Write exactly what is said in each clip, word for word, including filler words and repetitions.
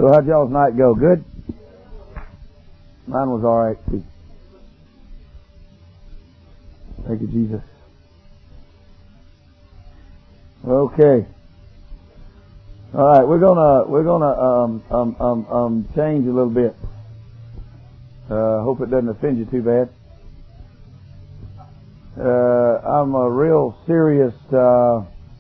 So how'd y'all's night go? Good? Mine was all right too. Thank you, Jesus. Okay. All right, we're gonna we're gonna um um um um change a little bit. Uh, hope it doesn't offend you too bad. Uh, I'm a real serious. Uh,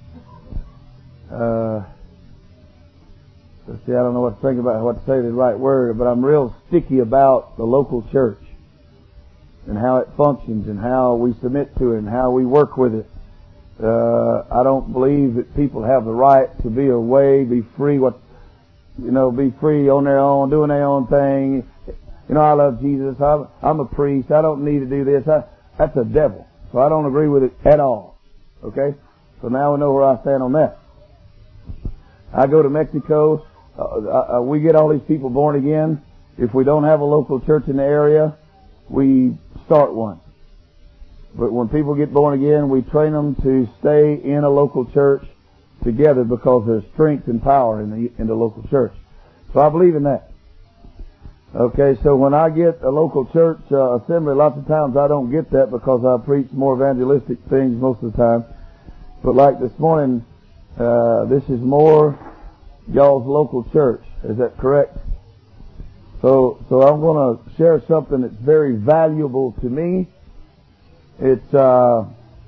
uh, let's see, I don't know what to think about what to say the right word, but I'm real sticky about the local church and how it functions and how we submit to it and how we work with it. Uh, I don't believe that people have the right to be away, be free, what, you know, be free on their own, doing their own thing. You know, I love Jesus. I'm, I'm a priest. I don't need to do this. I, that's a devil. So I don't agree with it at all. Okay? So now we know where I stand on that. I go to Mexico. Uh, uh, we get all these people born again. If we don't have a local church in the area, we start one. But when people get born again, we train them to stay in a local church together because there's strength and power in the in the local church. So I believe in that. Okay, so when I get a local church uh, assembly, lots of times I don't get that because I preach more evangelistic things most of the time. But like this morning, uh, this is more y'all's local church. Is that correct? So, so I'm going to share something that's very valuable to me. It's, uh,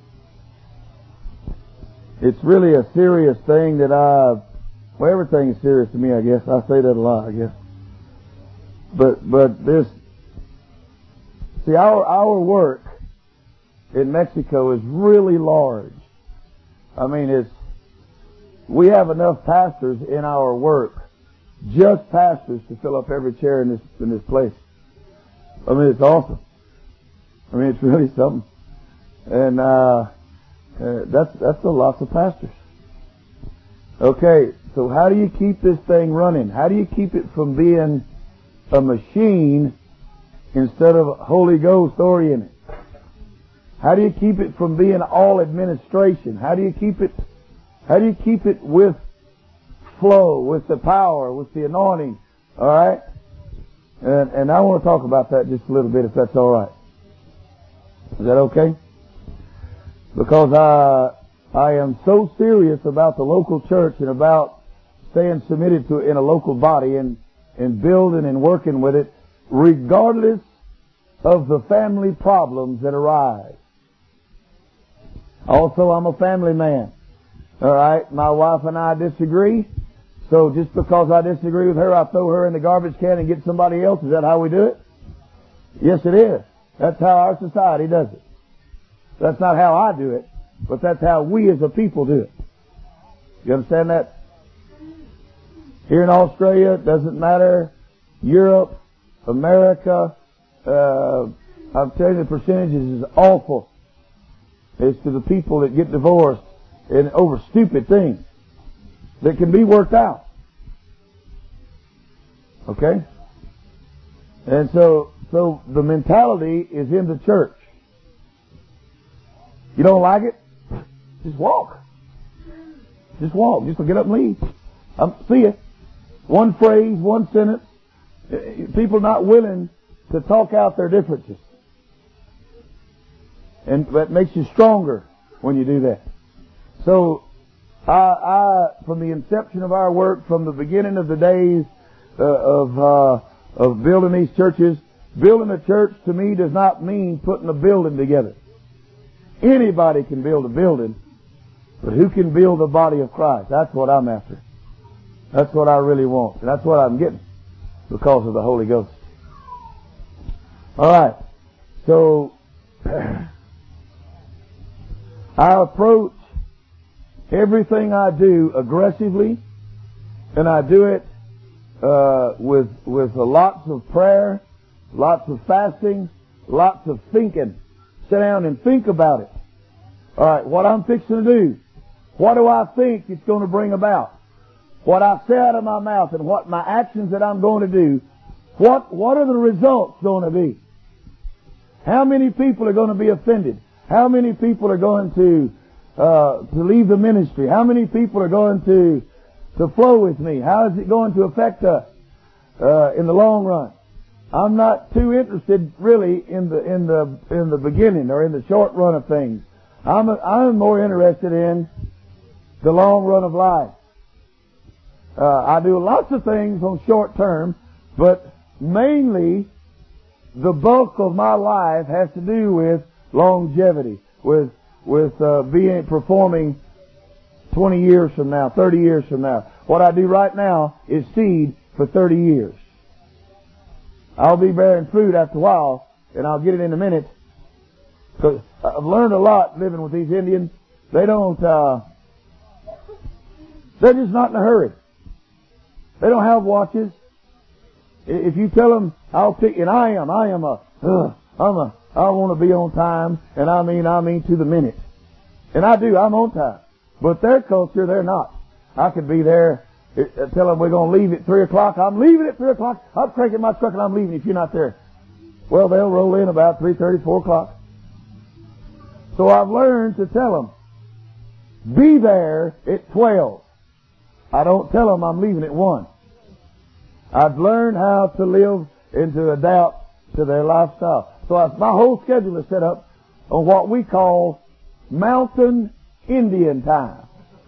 it's really a serious thing that I, well, everything is serious to me, I guess. I say that a lot, I guess. But, but this, see, our, our work in Mexico is really large. I mean, it's, we have enough pastors in our work, just pastors, to fill up every chair in this, in this place. I mean, it's awesome. I mean, it's really something. And, uh, uh, that's, that's a lot of pastors. Okay, so how do you keep this thing running? How do you keep it from being a machine instead of Holy Ghost oriented? How do you keep it from being all administration? How do you keep it, how do you keep it with flow, with the power, with the anointing? Alright? And, and I want to talk about that just a little bit, if that's alright. Is that okay? Because I, I am so serious about the local church and about staying submitted to it in a local body and, and building and working with it, regardless of the family problems that arise. Also, I'm a family man. Alright, my wife and I disagree. So just because I disagree with her, I throw her in the garbage can and get somebody else. Is that how we do it? Yes, it is. That's how our society does it. That's not how I do it, but that's how we as a people do it. You understand that? Here in Australia, it doesn't matter. Europe, America, uh, I'm telling you, the percentages is awful. It's to the people that get divorced and over stupid things that can be worked out. Okay? And so, so the mentality is in the church. You don't like it? Just walk. Just walk. Just get up and leave. Um, see it. One phrase, one sentence. People not willing to talk out their differences. And that makes you stronger when you do that. So, I, I, from the inception of our work, from the beginning of the days uh, of uh, of building these churches, building a church to me does not mean putting a building together. Anybody can build a building, but who can build the body of Christ? That's what I'm after. That's what I really want. And that's what I'm getting because of the Holy Ghost. Alright. So, I approach everything I do aggressively, and I do it uh, with with lots of prayer, lots of fasting, lots of thinking. Sit down and think about it. All right, what I'm fixing to do. What do I think it's going to bring about? What I say out of my mouth and what my actions that I'm going to do. What what are the results going to be? How many people are going to be offended? How many people are going to uh, to leave the ministry? How many people are going to to flow with me? How is it going to affect us? uh, in the long run. I'm not too interested really in the in the in the beginning or in the short run of things. I'm a, I'm more interested in the long run of life. Uh, I do lots of things on short term, but mainly the bulk of my life has to do with longevity, with with uh, being performing twenty years from now, thirty years from now. What I do right now is seed for thirty years. I'll be bearing fruit after a while, and I'll get it in a minute. Because I've learned a lot living with these Indians. They don't, uh, they're just not in a hurry. They don't have watches. If you tell them, I'll pick, and I am, I am a, uh, I'm a, I want to be on time, and I mean, I mean to the minute. And I do, I'm on time. But their culture, they're not. I could be there, uh, tell them we're going to leave at three o'clock. I'm leaving at three o'clock. I'm cranking my truck and I'm leaving if you're not there. Well, they'll roll in about three thirty, four o'clock. So I've learned to tell them, be there at twelve. I don't tell them I'm leaving at one. I've learned how to live and to adapt to their lifestyle. So I, my whole schedule is set up on what we call Mountain Indian time.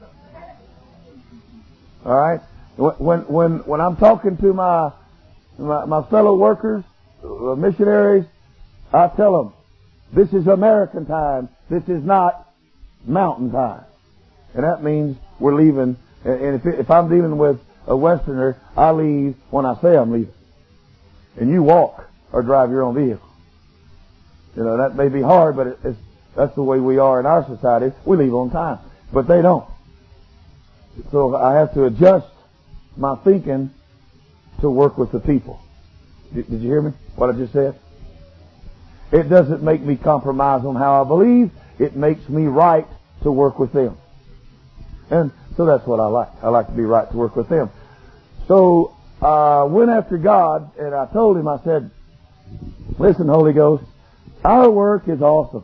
All right? When when when I'm talking to my my, my fellow workers, uh, missionaries, I tell them, this is American time. This is not mountain time. And that means we're leaving. And if, if I'm dealing with a Westerner, I leave when I say I'm leaving. And you walk or drive your own vehicle. You know, that may be hard, but it, it's, that's the way we are in our society. We leave on time. But they don't. So I have to adjust my thinking to work with the people. Did, did you hear me? What I just said? It doesn't make me compromise on how I believe. It makes me right to work with them. And so that's what I like. I like to be right to work with them. So I uh, went after God, and I told him, I said, listen, Holy Ghost, our work is awesome.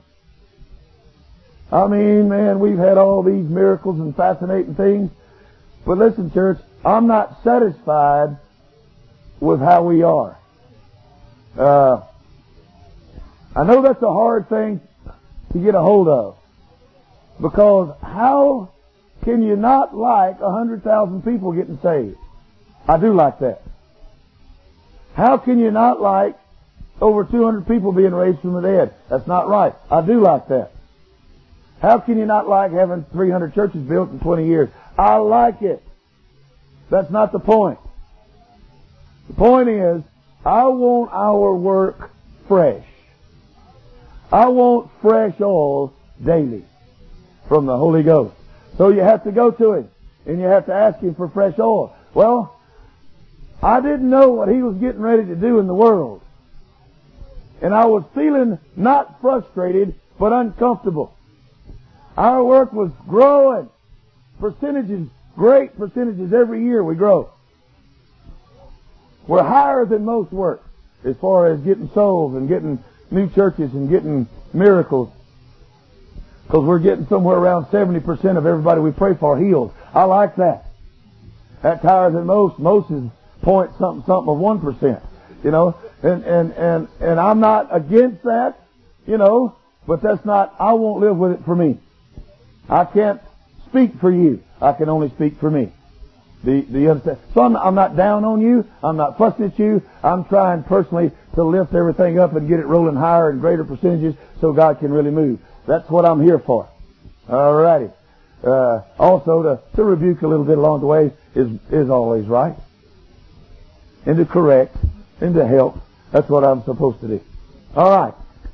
I mean, man, we've had all these miracles and fascinating things. But listen, church, I'm not satisfied with how we are. Uh, I know that's a hard thing to get a hold of. Because how can you not like a hundred thousand people getting saved? I do like that. How can you not like over two hundred people being raised from the dead? That's not right. I do like that. How can you not like having three hundred churches built in twenty years? I like it. That's not the point. The point is, I want our work fresh. I want fresh oil daily from the Holy Ghost. So you have to go to Him, and you have to ask Him for fresh oil. Well, I didn't know what He was getting ready to do in the world. And I was feeling not frustrated, but uncomfortable. Our work was growing. Percentages, great percentages every year we grow. We're higher than most work as far as getting souls and getting new churches and getting miracles. Because we're getting somewhere around seventy percent of everybody we pray for healed. I like that. That's higher than most. Most is point something something of one percent. You know, and, and, and, and I'm not against that, you know, but that's not, I won't live with it for me. I can't speak for you. I can only speak for me. Do, do you understand? So I'm, I'm not down on you. I'm not fussing at you. I'm trying personally to lift everything up and get it rolling higher and greater percentages so God can really move. That's what I'm here for. Alrighty. Uh, also to, to rebuke a little bit along the way is, is always right. And to correct and to help. That's what I'm supposed to do. Alright.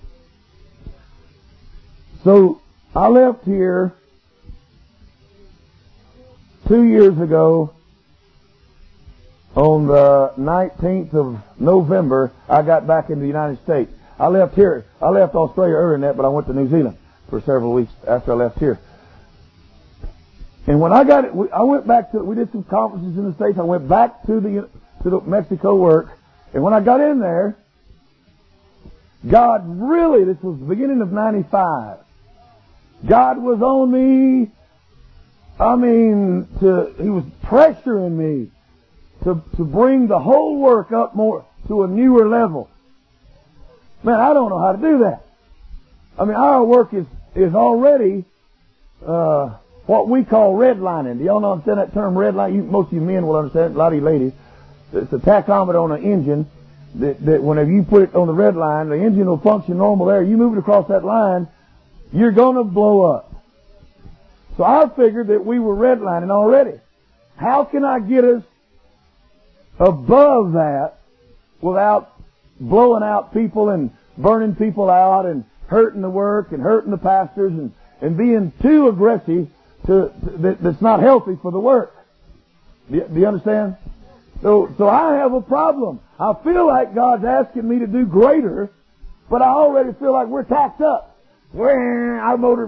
So I left here two years ago on the nineteenth of November. I got back in the United States. I left here. I left Australia earlier than that, but I went to New Zealand for several weeks after I left here. And when I got it, we, I went back to, we did some conferences in the States. I went back to the, to the Mexico work. And when I got in there, God really, this was the beginning of ninety-five. God was on me. I mean, to, He was pressuring me. to, to bring the whole work up more to a newer level. Man, I don't know how to do that. I mean, our work is, is already, uh, what we call redlining. Do y'all know understand that term redline? You, most of you men will understand it, a lot of you ladies. It's a tachometer on an engine that, that whenever you put it on the red line, the engine will function normal there. You move it across that line, you're going to blow up. So I figured that we were redlining already. How can I get us above that without blowing out people and burning people out and hurting the work and hurting the pastors and, and being too aggressive to, to that, that's not healthy for the work? Do you, do you understand? So, so I have a problem. I feel like God's asking me to do greater, but I already feel like we're tacked up. Our motor.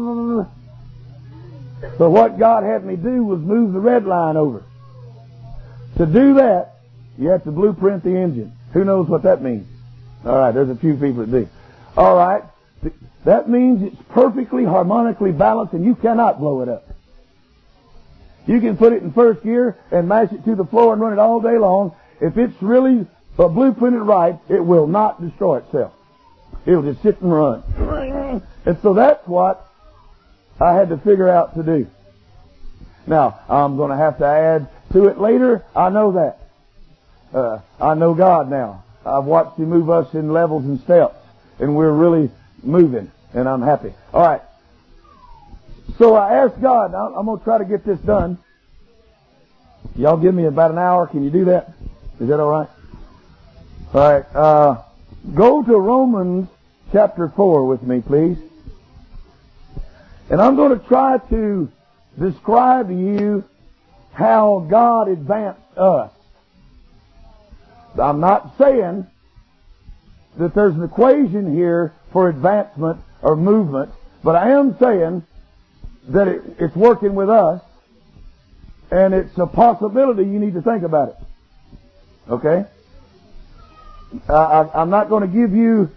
So what God had me do was move the red line over. To do that, you have to blueprint the engine. Who knows what that means? All right, there's a few people that do. All right, that means it's perfectly harmonically balanced and you cannot blow it up. You can put it in first gear and mash it to the floor and run it all day long. If it's really uh, blueprinted right, it will not destroy itself. It'll just sit and run. And so that's what I had to figure out to do. Now, I'm going to have to add to it later. I know that. Uh, I know God now. I've watched Him move us in levels and steps, and we're really moving, and I'm happy. All right. So I asked God, I'm going to try to get this done. Y'all give me about an hour. Can you do that? Is that all right? All right. Uh, go to Romans chapter four with me, please. And I'm going to try to describe to you how God advanced us. I'm not saying that there's an equation here for advancement or movement, but I am saying that it, it's working with us, and it's a possibility. You need to think about it. Okay? Uh, I, I'm not going to give you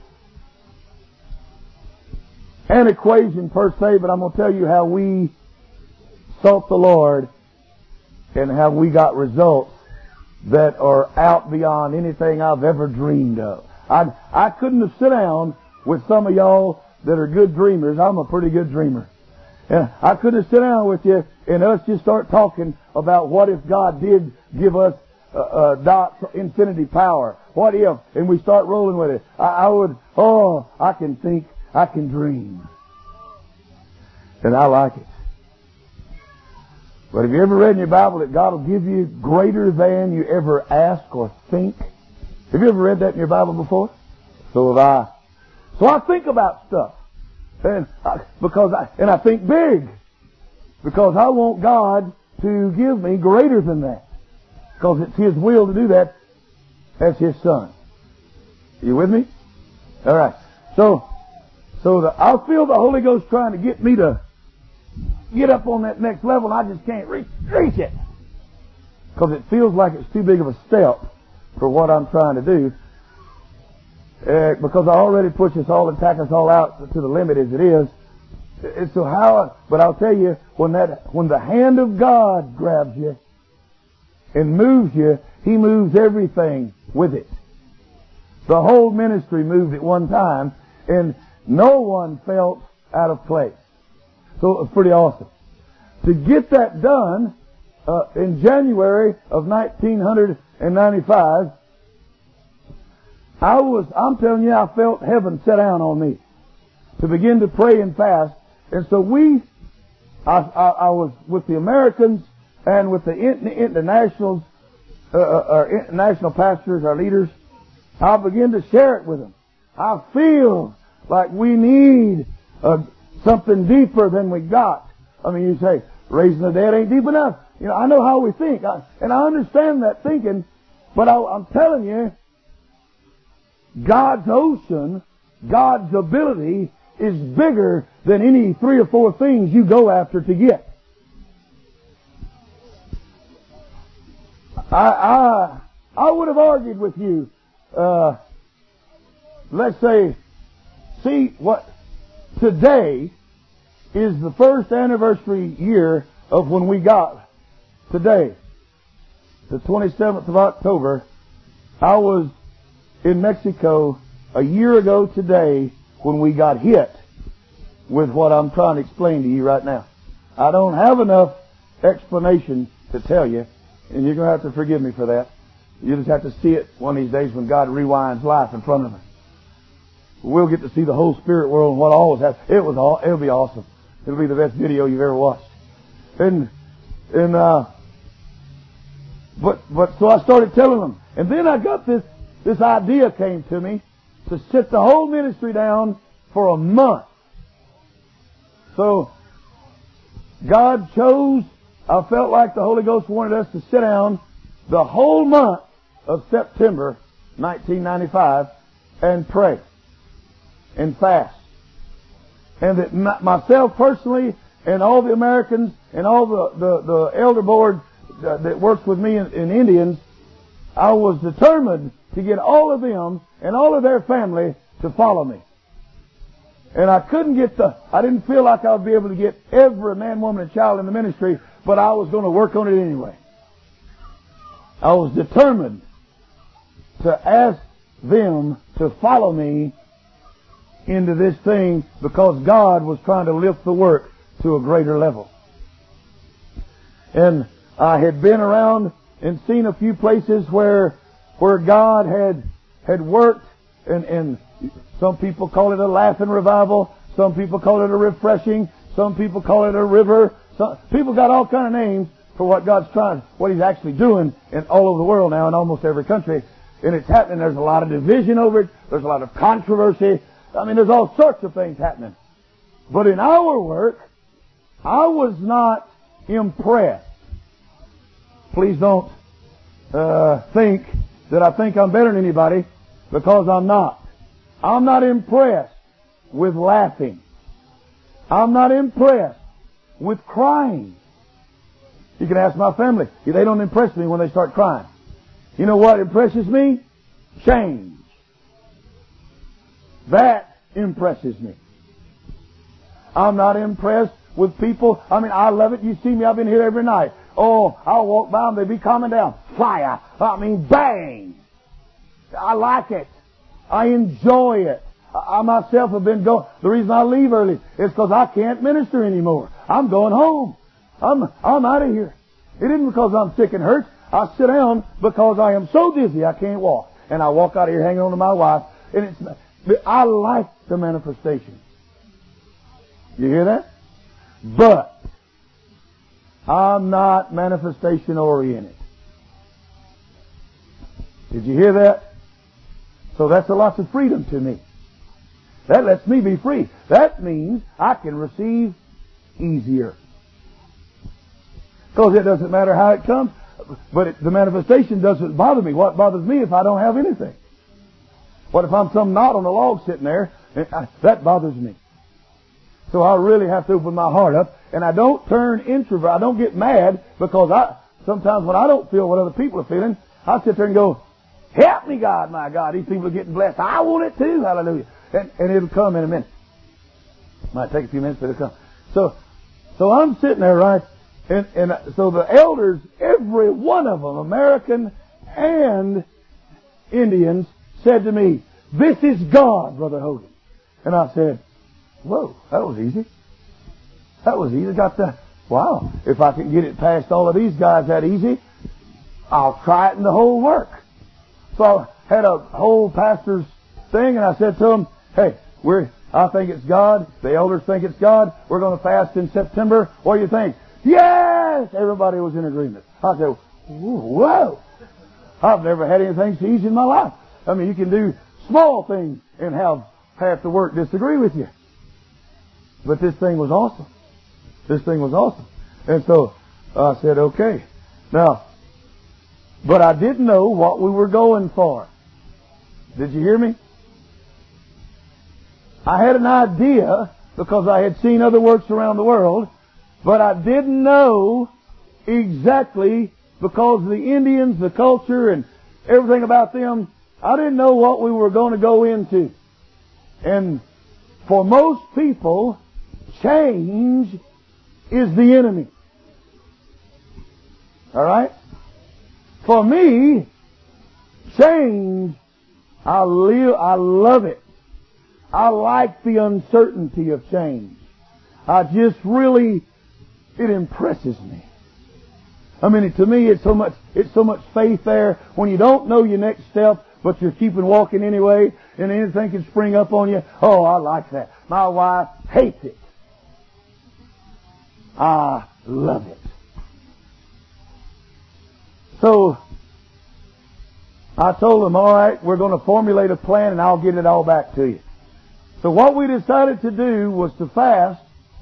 an equation per se, but I'm going to tell you how we sought the Lord and how we got results that are out beyond anything I've ever dreamed of. I I couldn't have sit down with some of y'all that are good dreamers. I'm a pretty good dreamer. And I couldn't have sit down with you and us just start talking about what if God did give us uh, uh, dot infinity power. What if? And we start rolling with it. I, I would, oh, I can think, I can dream. And I like it. But have you ever read in your Bible that God will give you greater than you ever ask or think? Have you ever read that in your Bible before? So have I. So I think about stuff. And I, because I, and I think big. Because I want God to give me greater than that. Because it's His will to do that as His Son. Are you with me? All right. So, so the, I feel the Holy Ghost trying to get me to get up on that next level, and I just can't reach, reach it. Because it feels like it's too big of a step for what I'm trying to do. Uh, because I already push us all and tack us all out to the limit as it is. And so how, but I'll tell you, when that, when the hand of God grabs you and moves you, He moves everything with it. The whole ministry moved at one time, and no one felt out of place. So it was pretty awesome. To get that done, uh, in January of nineteen ninety-five, I was, I'm telling you, I felt heaven set down on me to begin to pray and fast. And so we, I, I, I was with the Americans and with the internationals, uh, our international pastors, our leaders. I began to share it with them. I feel like we need uh, something deeper than we got. I mean, you say, raising the dead ain't deep enough. You know, I know how we think. I, and I understand that thinking. But I, I'm telling you, God's ocean, God's ability is bigger than any three or four things you go after to get. I I, I would have argued with you, uh, let's say, see what, today is the first anniversary year of when we got today. the twenty-seventh of October, I was in Mexico a year ago today when we got hit with what I'm trying to explain to you right now. I don't have enough explanation to tell you, and you're going to have to forgive me for that. You just have to see it one of these days when God rewinds life in front of us. We'll get to see the whole spirit world and what all was happening. It was all, it'll be awesome. It'll be the best video you've ever watched. And, and, uh, but, but, so I started telling them. And then I got this, this idea came to me to sit the whole ministry down for a month. So, God chose, I felt like the Holy Ghost wanted us to sit down the whole month of September nineteen ninety-five and pray and fast. And that myself personally and all the Americans and all the, the, the elder board that works with me in, in Indians, I was determined to get all of them and all of their family to follow me. And I couldn't get the, I didn't feel like I would be able to get every man, woman, and child in the ministry, but I was going to work on it anyway. I was determined to ask them to follow me into this thing because God was trying to lift the work to a greater level. And I had been around and seen a few places where where God had had worked, and, and some people call it a laughing revival, some people call it a refreshing, some people call it a river. Some, people got all kind of names for what God's trying, what He's actually doing in all over the world now in almost every country. And it's happening. There's a lot of division over it. There's a lot of controversy. I mean, there's all sorts of things happening. But in our work, I was not impressed. Please don't uh, think that I think I'm better than anybody, because I'm not. I'm not impressed with laughing. I'm not impressed with crying. You can ask my family. They don't impress me when they start crying. You know what impresses me? Change. That impresses me. I'm not impressed with people. I mean, I love it. You see me, I've been here every night. Oh, I'll walk by them, they be calming down. Fire. I mean, bang. I like it. I enjoy it. I myself have been going. The reason I leave early is because I can't minister anymore. I'm going home. I'm, I'm out of here. It isn't because I'm sick and hurt. I sit down because I am so dizzy I can't walk. And I walk out of here hanging on to my wife. And it's, I like the manifestation. You hear that? But I'm not manifestation oriented. Did you hear that? So that's a lot of freedom to me. That lets me be free. That means I can receive easier. Because it doesn't matter how it comes, but it, the manifestation doesn't bother me. What bothers me if I don't have anything? What if I'm some knot on a log sitting there? And I, that bothers me. So I really have to open my heart up, and I don't turn introvert. I don't get mad because I sometimes when I don't feel what other people are feeling, I sit there and go, "Help me, God, my God! These people are getting blessed. I want it too. Hallelujah!" And, and it'll come in a minute. Might take a few minutes, but it'll come. So, so I'm sitting there, right? And, and so the elders, every one of them, American and Indians, said to me, "This is God, Brother Hogan." And I said, "Whoa, that was easy. That was easy. Got the, wow, if I can get it past all of these guys that easy, I'll try it in the whole work." So I had a whole pastor's thing, and I said to them, "Hey, we're, I think it's God. The elders think it's God. We're going to fast in September. What do you think?" "Yes!" Everybody was in agreement. I said, "Whoa! I've never had anything so easy in my life." I mean, you can do small things and have half the work disagree with you. But this thing was awesome. This thing was awesome. And so I said, okay. Now, but I didn't know what we were going for. Did you hear me? I had an idea because I had seen other works around the world, but I didn't know exactly because of the Indians, the culture, and everything about them. I didn't know what we were going to go into. And for most people, change is the enemy. All right? For me, change, I live, I love it. I like the uncertainty of change. I just really, it impresses me. I mean, to me, it's so much, it's so much faith there when you don't know your next step, but you're keeping walking anyway, and anything can spring up on you. Oh, I like that. My wife hates it. I love it. So, I told them, all right, we're going to formulate a plan and I'll get it all back to you. So what we decided to do was to fast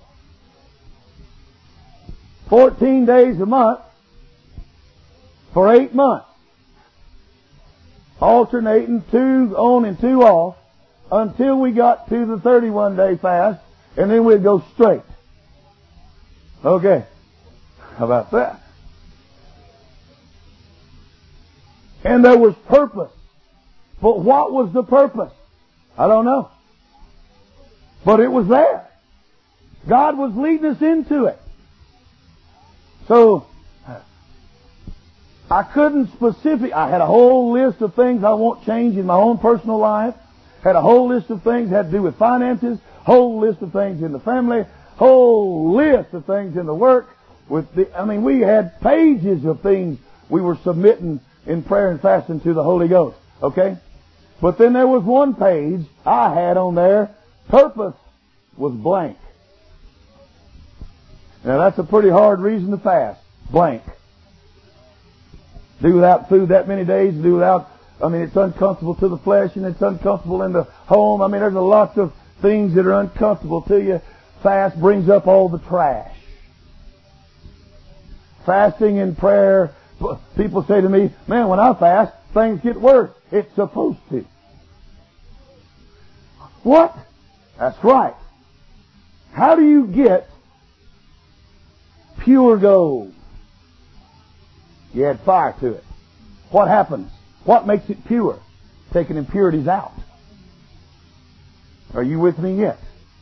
fourteen days a month for eight months. Alternating two on and two off until we got to the thirty-one day fast, and then we'd go straight. Okay. How about that? And there was purpose. But what was the purpose? I don't know. But it was there. God was leading us into it. So, I couldn't specific. I had a whole list of things I want changed in my own personal life. Had a whole list of things that had to do with finances. Whole list of things in the family. Whole list of things in the work. With the, I mean, we had pages of things we were submitting in prayer and fasting to the Holy Ghost. Okay? But then there was one page I had on there. Purpose was blank. Now that's a pretty hard reason to fast. Blank. Do without food that many days, do without, I mean, it's uncomfortable to the flesh and it's uncomfortable in the home. I mean, there's a lot of things that are uncomfortable to you. Fast brings up all the trash. Fasting and prayer, people say to me, man, when I fast, things get worse. It's supposed to. What? That's right. How do you get pure gold? You add fire to it. What happens? What makes it pure? Taking impurities out. Are you with me yet?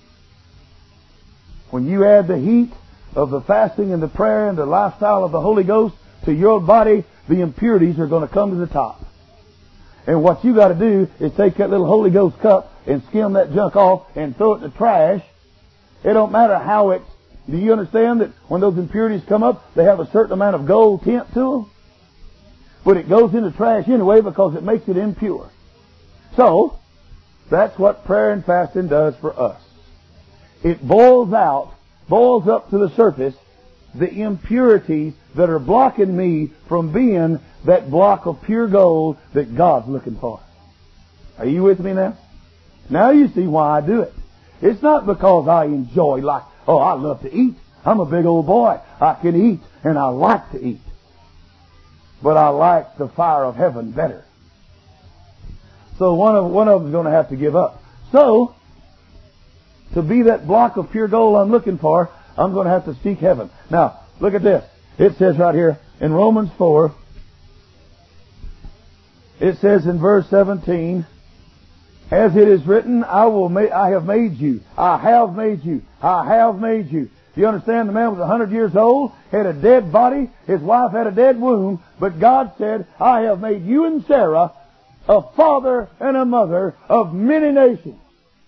When you add the heat of the fasting and the prayer and the lifestyle of the Holy Ghost to your body, the impurities are going to come to the top. And what you got to do is take that little Holy Ghost cup and skim that junk off and throw it in the trash. It don't matter how it's. Do you understand that when those impurities come up, they have a certain amount of gold tint to them? But it goes in the trash anyway because it makes it impure. So, that's what prayer and fasting does for us. It boils out, boils up to the surface, the impurities that are blocking me from being that block of pure gold that God's looking for. Are you with me now? Now you see why I do it. It's not because I enjoy like, oh, I love to eat. I'm a big old boy. I can eat and I like to eat. But I like the fire of heaven better. So one of, one of them is going to have to give up. So, to be that block of pure gold I'm looking for, I'm going to have to seek heaven. Now, look at this. It says right here in Romans four, it says in verse seventeen, as it is written, I will ma- I have made you. I have made you. I have made you. You understand? The man was a hundred years old, had a dead body, his wife had a dead womb, but God said, I have made you and Sarah a father and a mother of many nations.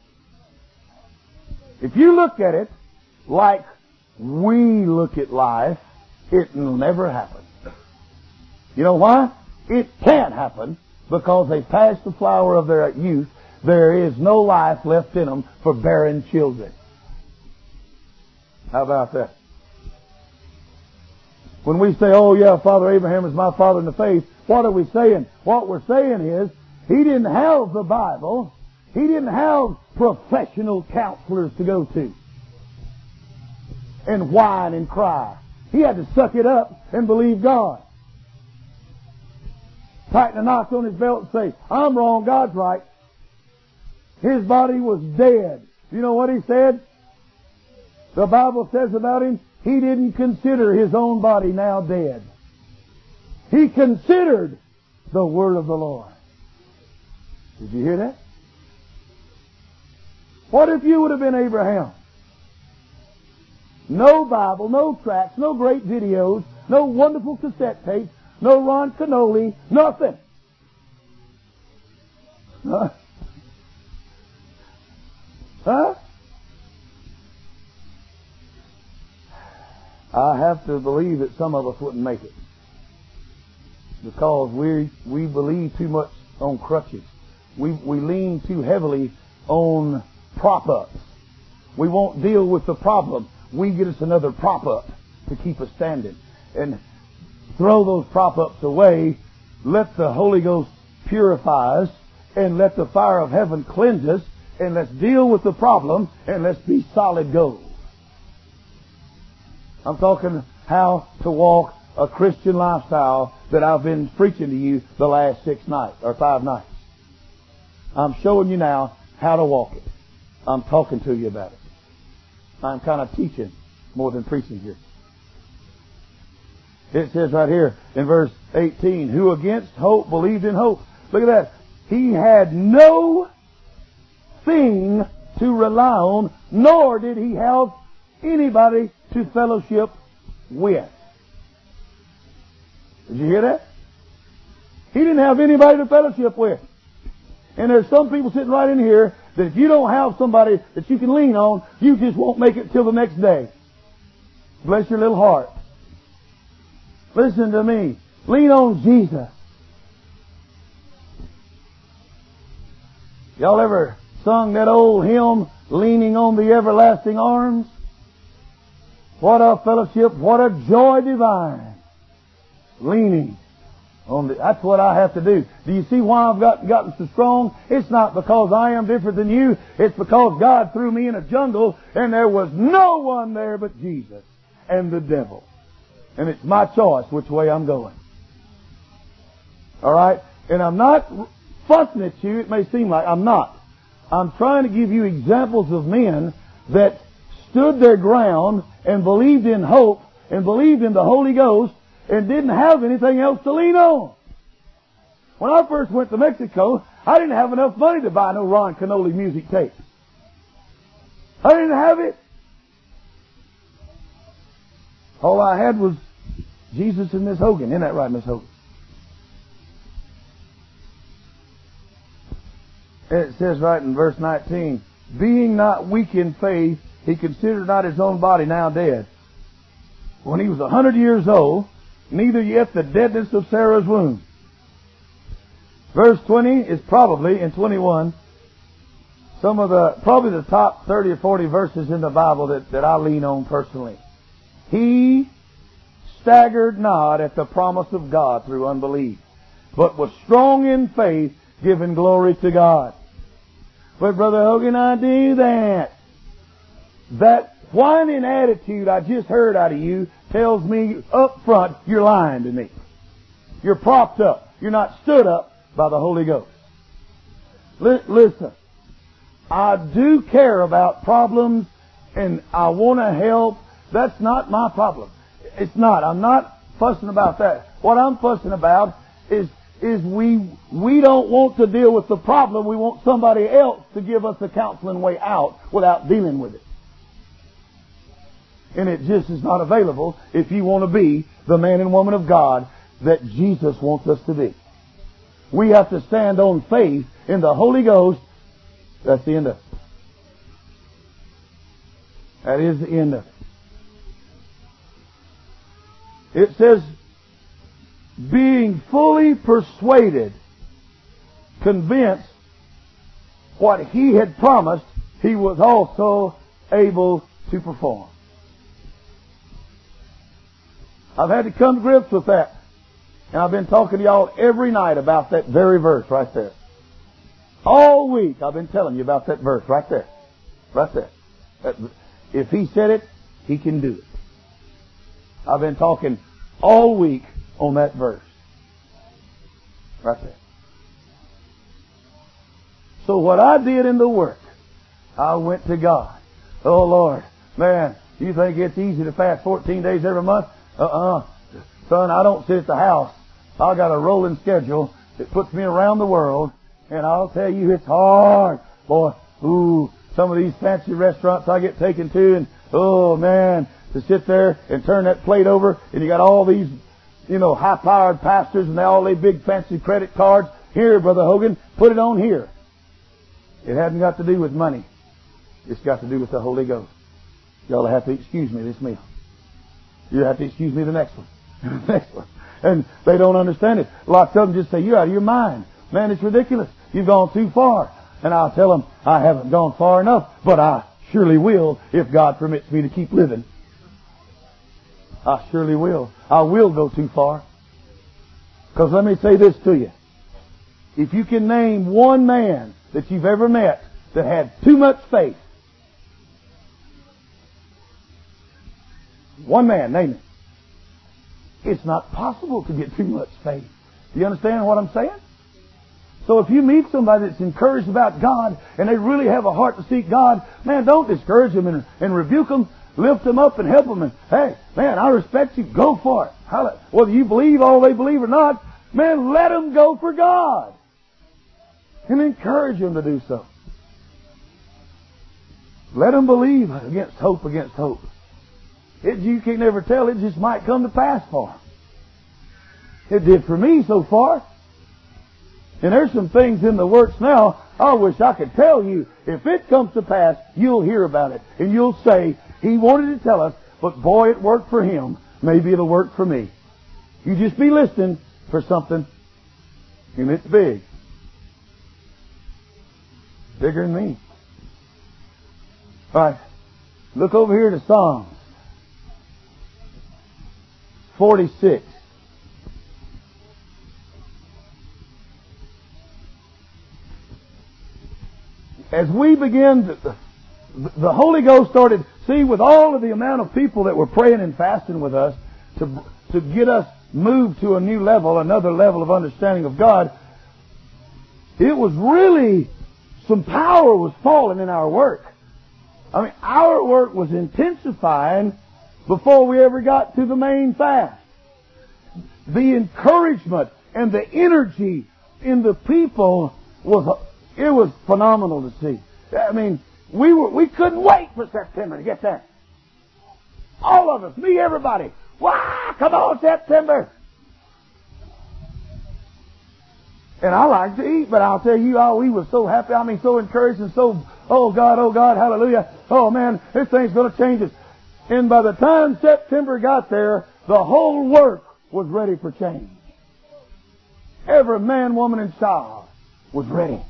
If you look at it like we look at life, it will never happen. You know why? It can't happen because they passed the flower of their youth. There is no life left in them for bearing children. How about that? When we say, oh yeah, Father Abraham is my father in the faith, what are we saying? What we're saying is, he didn't have the Bible. He didn't have professional counselors to go to and whine and cry. He had to suck it up and believe God. Tighten a knot on his belt and say, I'm wrong, God's right. His body was dead. You know what he said? The Bible says about him, he didn't consider his own body now dead. He considered the word of the Lord. Did you hear that? What if you would have been Abraham? No Bible, no tracts, no great videos, no wonderful cassette tapes, no Ron Canoli, nothing. Huh? Huh? I have to believe that some of us wouldn't make it. Because we we believe too much on crutches. We we lean too heavily on prop-ups. We won't deal with the problem. We get us another prop-up to keep us standing. And throw those prop-ups away. Let the Holy Ghost purify us. And let the fire of heaven cleanse us. And let's deal with the problem. And let's be solid gold. I'm talking how to walk a Christian lifestyle that I've been preaching to you the last six nights or five nights. I'm showing you now how to walk it. I'm talking to you about it. I'm kind of teaching more than preaching here. It says right here in verse eighteen, who against hope believed in hope. Look at that. He had no thing to rely on, nor did he have anybody to fellowship with. Did you hear that? He didn't have anybody to fellowship with. And there's some people sitting right in here that if you don't have somebody that you can lean on, you just won't make it till the next day. Bless your little heart. Listen to me. Lean on Jesus. Y'all ever sung that old hymn, Leaning on the Everlasting Arms? What a fellowship, what a joy divine. Leaning on the, that's what I have to do. Do you see why I've got, gotten so strong? It's not because I am different than you. It's because God threw me in a jungle and there was no one there but Jesus and the devil. And it's my choice which way I'm going. Alright? And I'm not fussing at you. It may seem like I'm not. I'm trying to give you examples of men that stood their ground and believed in hope and believed in the Holy Ghost and didn't have anything else to lean on. When I first went to Mexico, I didn't have enough money to buy no Ron Canoli music tape. I didn't have it. All I had was Jesus and Miss Hogan. Isn't that right, Miss Hogan? It says right in verse nineteen, being not weak in faith, he considered not his own body now dead. When he was a hundred years old, neither yet the deadness of Sarah's womb. Verse twenty is probably, in twenty-one, some of the, probably the top thirty or forty verses in the Bible that, that I lean on personally. He staggered not at the promise of God through unbelief, but was strong in faith, giving glory to God. But Brother Hogan, I do that. That whining attitude I just heard out of you tells me up front you're lying to me. You're propped up. You're not stood up by the Holy Ghost. L- listen, I do care about problems and I want to help. That's not my problem. It's not. I'm not fussing about that. What I'm fussing about is is we we don't want to deal with the problem. We want somebody else to give us a counseling way out without dealing with it. And it just is not available if you want to be the man and woman of God that Jesus wants us to be. We have to stand on faith in the Holy Ghost. That's the end of it. That is the end of it. It says, being fully persuaded, convinced what he had promised, he was also able to perform. I've had to come to grips with that. And I've been talking to y'all every night about that very verse right there. All week I've been telling you about that verse right there. Right there. That, if he said it, he can do it. I've been talking all week on that verse. Right there. So what I did in the work, I went to God. Oh Lord, man, you think it's easy to fast fourteen days every month? Uh-uh. Son, I don't sit at the house. I got a rolling schedule that puts me around the world, and I'll tell you it's hard. Boy, ooh, some of these fancy restaurants I get taken to, and oh man, to sit there and turn that plate over, and you got all these you know, high-powered pastors and they all lay big fancy credit cards. Here, Brother Hogan, put it on here. It hadn't got to do with money. It's got to do with the Holy Ghost. Y'all have to excuse me this meal. You have to excuse me the next one. the next one. And they don't understand it. Lots of them just say, you're out of your mind. Man, it's ridiculous. You've gone too far. And I'll tell them, I haven't gone far enough, but I surely will if God permits me to keep living. I surely will. I will go too far. Because let me say this to you. If you can name one man that you've ever met that had too much faith, one man, name it. It's not possible to get too much faith. Do you understand what I'm saying? So if you meet somebody that's encouraged about God and they really have a heart to seek God, man, don't discourage them and, and rebuke them. Lift them up and help them. And, hey, man, I respect you. Go for it. Whether you believe all they believe or not, man, let them go for God. And encourage them to do so. Let them believe against hope against hope. It, you can never tell. It just might come to pass for them. It did for me so far. And there's some things in the works now, I wish I could tell you. If it comes to pass, you'll hear about it. And you'll say, he wanted to tell us, but boy, it worked for him. Maybe it'll work for me. You just be listening for something. And it's big. Bigger than me. All right. Look over here to Psalms forty-six. As we begin, to, the Holy Ghost started, see, with all of the amount of people that were praying and fasting with us to, to get us moved to a new level, another level of understanding of God, it was really, some power was falling in our work. I mean, our work was intensifying before we ever got to the main fast. The encouragement and the energy in the people was, it was phenomenal to see. I mean, we were, we couldn't wait for September to get there. All of us, me, everybody. Wow, come on, September. And I like to eat, but I'll tell you, oh, we were so happy. I mean, so encouraged and so, oh God, oh God, hallelujah. Oh man, this thing's going to change us. And by the time September got there, the whole work was ready for change. Every man, woman, and child was ready.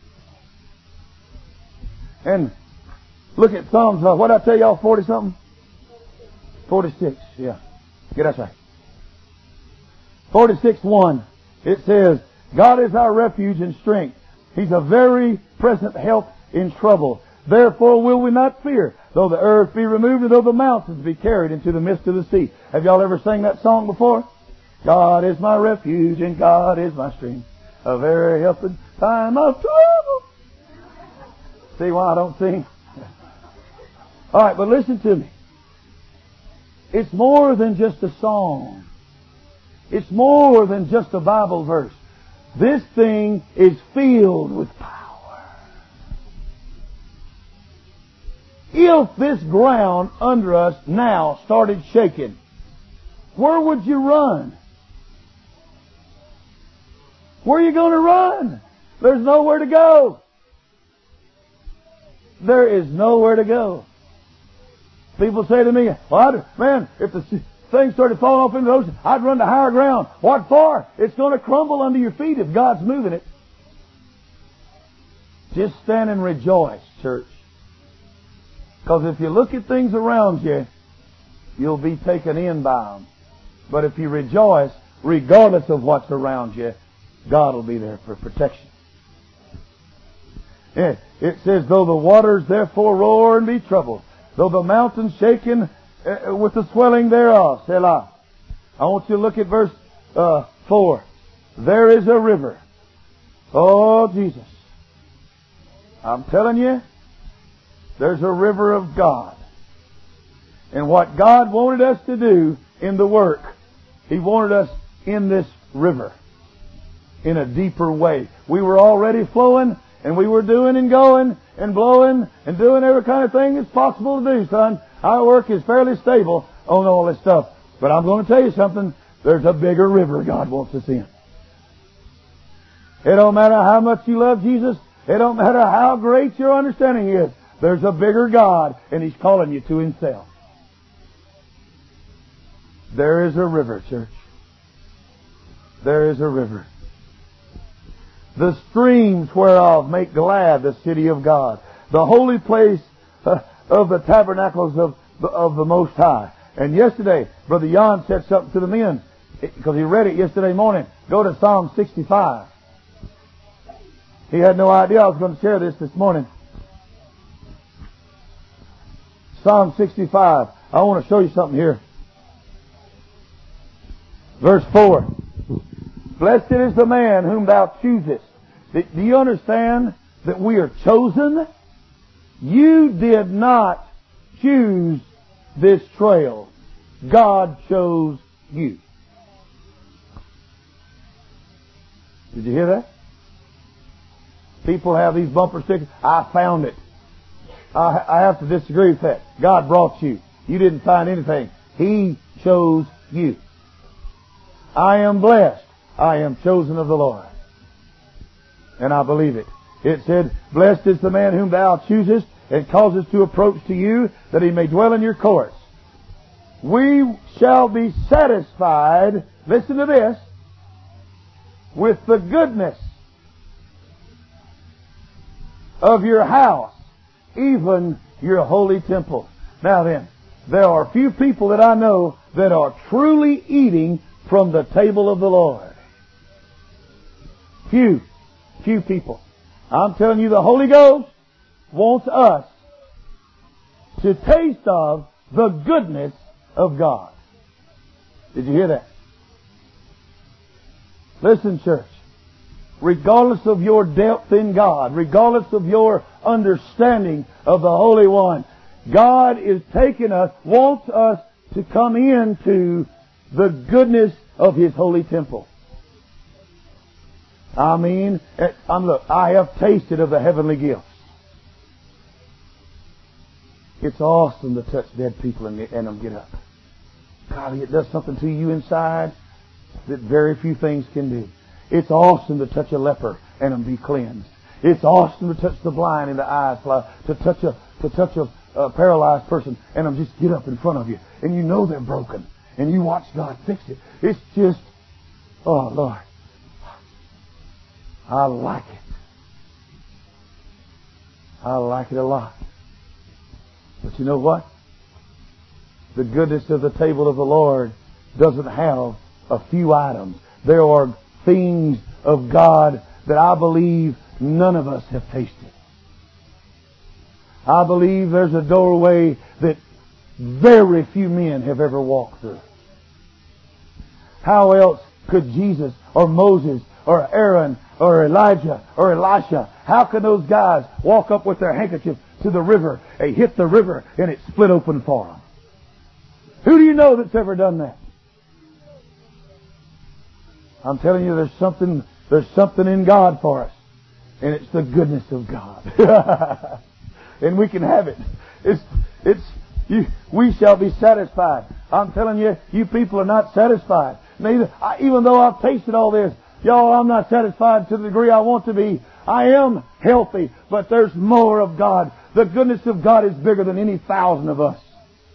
And look at Psalms, uh, what did I tell y'all, forty something? forty-six, yeah. Get that right. forty-six one, it says, God is our refuge and strength. He's a very present help in trouble. Therefore will we not fear, though the earth be removed and though the mountains be carried into the midst of the sea. Have y'all ever sang that song before? God is my refuge and God is my strength, a very help in time of trouble. See why I don't sing? All right, but listen to me. It's more than just a song. It's more than just a Bible verse. This thing is filled with power. If this ground under us now started shaking, where would you run? Where are you going to run? There's nowhere to go. There is nowhere to go. People say to me, well, I'd, man, if the thing started falling off into the ocean, I'd run to higher ground. What for? It's going to crumble under your feet if God's moving it. Just stand and rejoice, church. Because if you look at things around you, you'll be taken in by them. But if you rejoice, regardless of what's around you, God will be there for protection. Yeah, it says, though the waters therefore roar and be troubled, though the mountains shaken uh, with the swelling thereof, Selah. I want you to look at verse uh, four. There is a river. Oh, Jesus. I'm telling you, there's a river of God. And what God wanted us to do in the work, He wanted us in this river in a deeper way. We were already flowing, and we were doing and going and blowing and doing every kind of thing that's possible to do, son. Our work is fairly stable on all this stuff. But I'm going to tell you something. There's a bigger river God wants us in. It don't matter how much you love Jesus. It don't matter how great your understanding is. There's a bigger God, and He's calling you to Himself. There is a river, church. There is a river. The streams whereof make glad the city of God, the holy place uh, of the tabernacles of the, of the Most High. And yesterday, Brother Jan said something to the men, because he read it yesterday morning. Go to Psalm sixty-five. He had no idea I was going to share this this morning. Psalm sixty-five. I want to show you something here. Verse four. Blessed is the man whom thou choosest. Do you understand that we are chosen? You did not choose this trail. God chose you. Did you hear that? People have these bumper stickers. I found it. I, I have to disagree with that. God brought you. You didn't find anything. He chose you. I am blessed. I am chosen of the Lord. And I believe it. It said, blessed is the man whom thou choosest and causest to approach to you, that he may dwell in your courts. We shall be satisfied, listen to this, with the goodness of your house, even your holy temple. Now then, there are few people that I know that are truly eating from the table of the Lord. Few. Few people. I'm telling you, the Holy Ghost wants us to taste of the goodness of God. Did you hear that? Listen, church. Regardless of your depth in God, regardless of your understanding of the Holy One, God is taking us, wants us to come into the goodness of His holy temple. I mean, I'm, look, I have tasted of the heavenly gifts. It's awesome to touch dead people and, and them get up. Golly, it does something to you inside that very few things can do. It's awesome to touch a leper and them be cleansed. It's awesome to touch the blind and the eyes fly, to touch a to touch a, a paralyzed person and them just get up in front of you, and you know they're broken, and you watch God fix it. It's just, oh Lord, I like it. I like it a lot. But you know what? The goodness of the table of the Lord doesn't have a few items. There are things of God that I believe none of us have tasted. I believe there's a doorway that very few men have ever walked through. How else could Jesus or Moses or Aaron or Elijah or Elisha, how can those guys walk up with their handkerchief to the river and hit the river and it split open for them? Who do you know that's ever done that? I'm telling you, there's something, there's something in God for us. And it's the goodness of God. And we can have it. It's, it's, you, we shall be satisfied. I'm telling you, you people are not satisfied. Neither, I, even though I've tasted all this, y'all, I'm not satisfied to the degree I want to be. I am healthy, but there's more of God. The goodness of God is bigger than any thousand of us.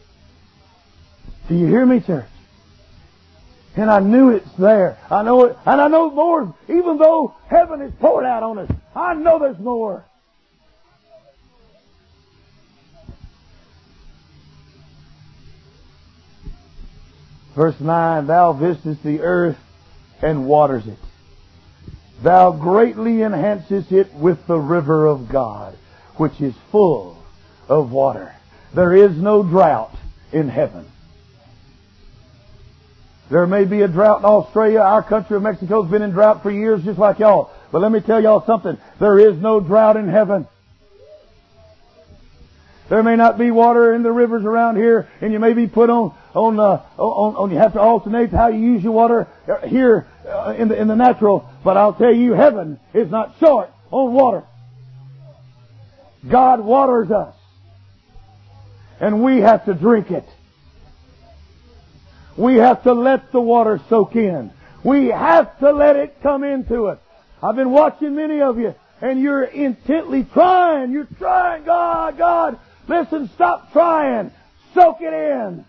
Do you hear me, church? And I knew it's there. I know it, and I know more. Even though heaven is poured out on us, I know there's more. Verse nine, thou visitest the earth and waters it. Thou greatly enhancest it with the river of God, which is full of water. There is no drought in heaven. There may be a drought in Australia. Our country of Mexico has been in drought for years just like y'all. But let me tell y'all something. There is no drought in heaven. There may not be water in the rivers around here, and you may be put on, on, uh, on, on you have to alternate how you use your water here uh, in the, in the natural. But I'll tell you, heaven is not short on water. God waters us. And we have to drink it. We have to let the water soak in. We have to let it come into us. I've been watching many of you, and you're intently trying. You're trying. God, God, listen, stop trying. Soak it in.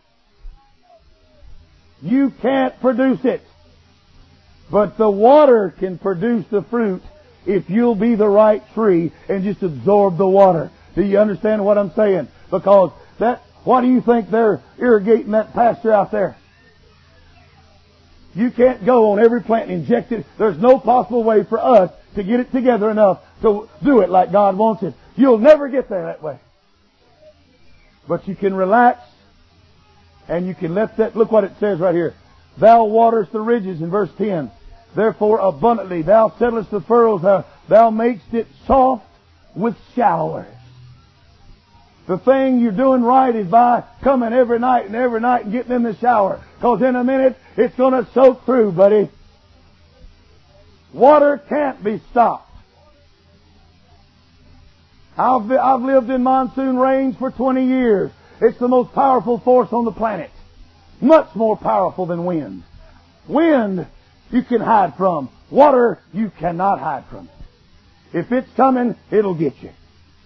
You can't produce it. But the water can produce the fruit if you'll be the right tree and just absorb the water. Do you understand what I'm saying? Because that, why do you think they're irrigating that pasture out there? You can't go on every plant and inject it. There's no possible way for us to get it together enough to do it like God wants it. You'll never get there that way. But you can relax and you can let that, look what it says right here. Thou waterest the ridges in verse ten. Therefore abundantly thou settlest the furrows. Thou, thou makest it soft with showers. The thing you're doing right is by coming every night and every night and getting in the shower. Because in a minute, it's going to soak through, buddy. Water can't be stopped. I've, I've lived in monsoon rains for twenty years. It's the most powerful force on the planet. Much more powerful than wind. Wind, you can hide from. Water, you cannot hide from it. If it's coming, it'll get you.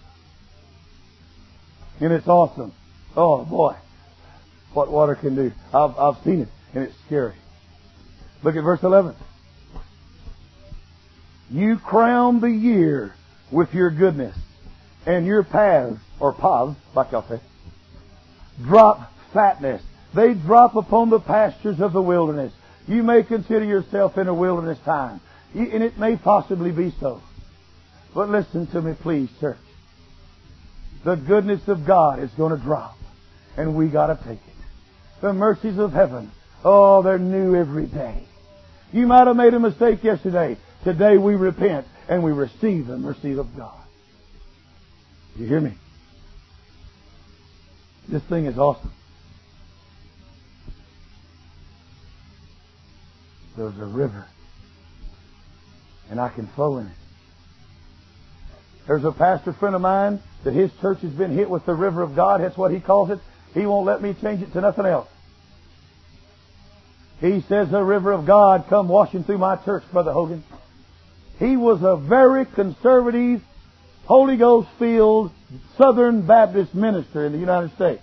And it's awesome. Oh boy, what water can do. I've, I've seen it, and it's scary. Look at verse eleven. You crown the year with your goodness, and your paths, or paths, like y'all say, drop fatness. They drop upon the pastures of the wilderness. You may consider yourself in a wilderness time, and it may possibly be so. But listen to me, please, church. The goodness of God is going to drop, and we got to take it. The mercies of heaven, oh, they're new every day. You might have made a mistake yesterday. Today we repent and we receive the mercy of God. You hear me? This thing is awesome. There's a river, and I can flow in it. There's a pastor friend of mine that his church has been hit with the river of God. That's what he calls it. He won't let me change it to nothing else. He says the river of God come washing through my church, Brother Hogan. He was a very conservative, Holy Ghost-filled Southern Baptist minister in the United States.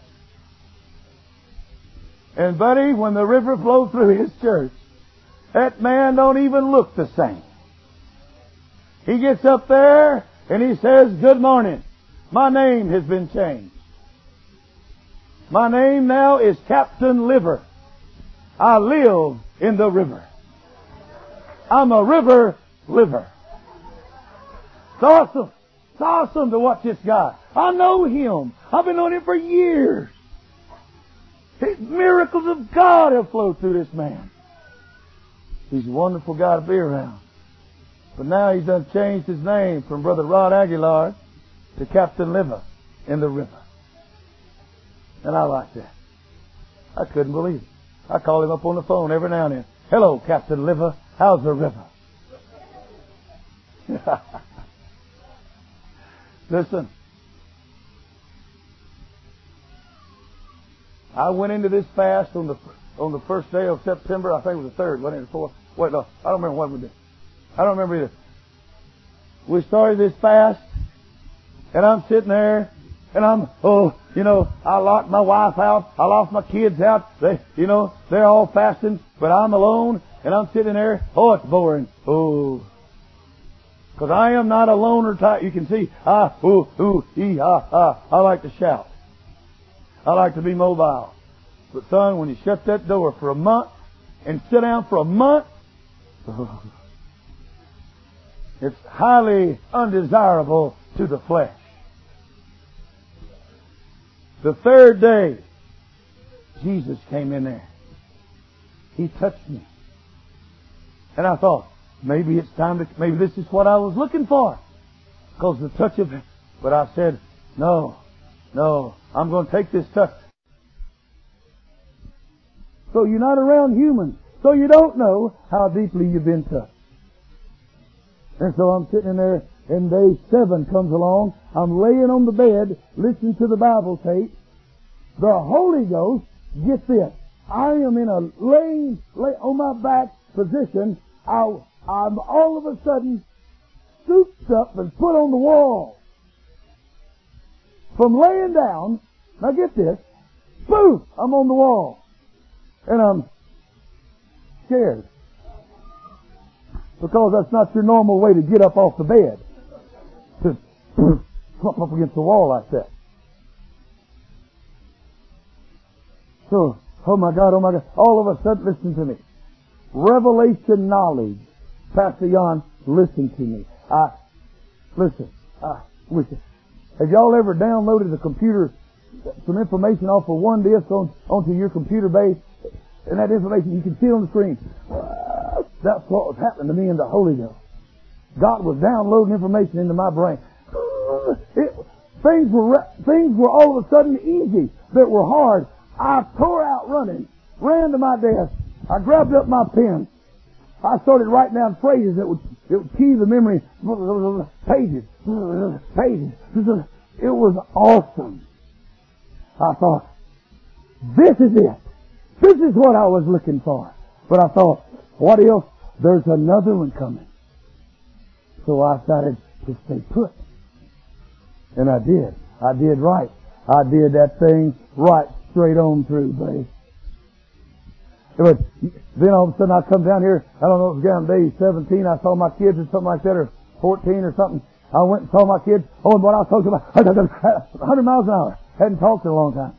And buddy, when the river flowed through his church, that man don't even look the same. He gets up there and he says, good morning. My name has been changed. My name now is Captain Liver. I live in the river. I'm a river liver. It's awesome. It's awesome to watch this guy. I know him. I've been knowing him for years. His miracles of God have flowed through this man. He's a wonderful guy to be around. But now he's done changed his name from Brother Rod Aguilar to Captain Liver in the river. And I like that. I couldn't believe it. I call him up on the phone every now and then. Hello, Captain Liver. How's the river? Listen. I went into this fast on the on the first day of September. I think it was the third. Wasn't it the fourth? Wait, no. I don't remember what we did. I don't remember either. We started this fast, and I'm sitting there, and I'm, oh, you know, I locked my wife out. I locked my kids out. They, you know, they're all fasting, but I'm alone, and I'm sitting there. Oh, it's boring. Oh. Because I am not a loner type. You can see, ah, ooh, ooh, ee, ah, ah. I like to shout. I like to be mobile. But son, when you shut that door for a month and sit down for a month, oh, it's highly undesirable to the flesh. The third day, Jesus came in there. He touched me. And I thought, maybe it's time to, maybe this is what I was looking for. Because the touch of Him. But I said, no, no, I'm going to take this touch. So you're not around humans. So you don't know how deeply you've been touched. And so I'm sitting in there, and day seven comes along. I'm laying on the bed, listening to the Bible tape. The Holy Ghost, get this, I am in a laying, lay on my back position. I, I'm all of a sudden scooped up and put on the wall. From laying down, now get this, boom, I'm on the wall. And I'm scared. Because that's not your normal way to get up off the bed. To slump up against the wall like that. So, oh my God, oh my God, all of a sudden, listen to me. Revelation knowledge. Pastor Jan, listen to me. I, listen, I, listen. Have y'all ever downloaded a computer, some information off of one disk on, onto your computer base? And that information you can see on the screen. That's what was happening to me in the Holy Ghost. God was downloading information into my brain. It, things were things were all of a sudden easy that were hard. I tore out running, ran to my desk. I grabbed up my pen. I started writing down phrases that would, that would key the memory. Pages, pages. It was awesome. I thought, this is it. This is what I was looking for. But I thought, what else? There's another one coming. So I decided to stay put. And I did. I did right. I did that thing right straight on through, babe. But then all of a sudden I come down here, I don't know, it was down day seventeen, I saw my kids or something like that, or fourteen or something. I went and saw my kids. Oh, and what I was talking about, one hundred miles an hour. Hadn't talked in a long time.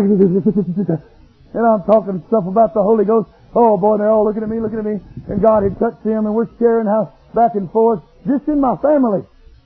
And I'm talking stuff about the Holy Ghost. Oh boy, they're all looking at me, looking at me. And God had touched them, and we're sharing how back and forth, just in my family.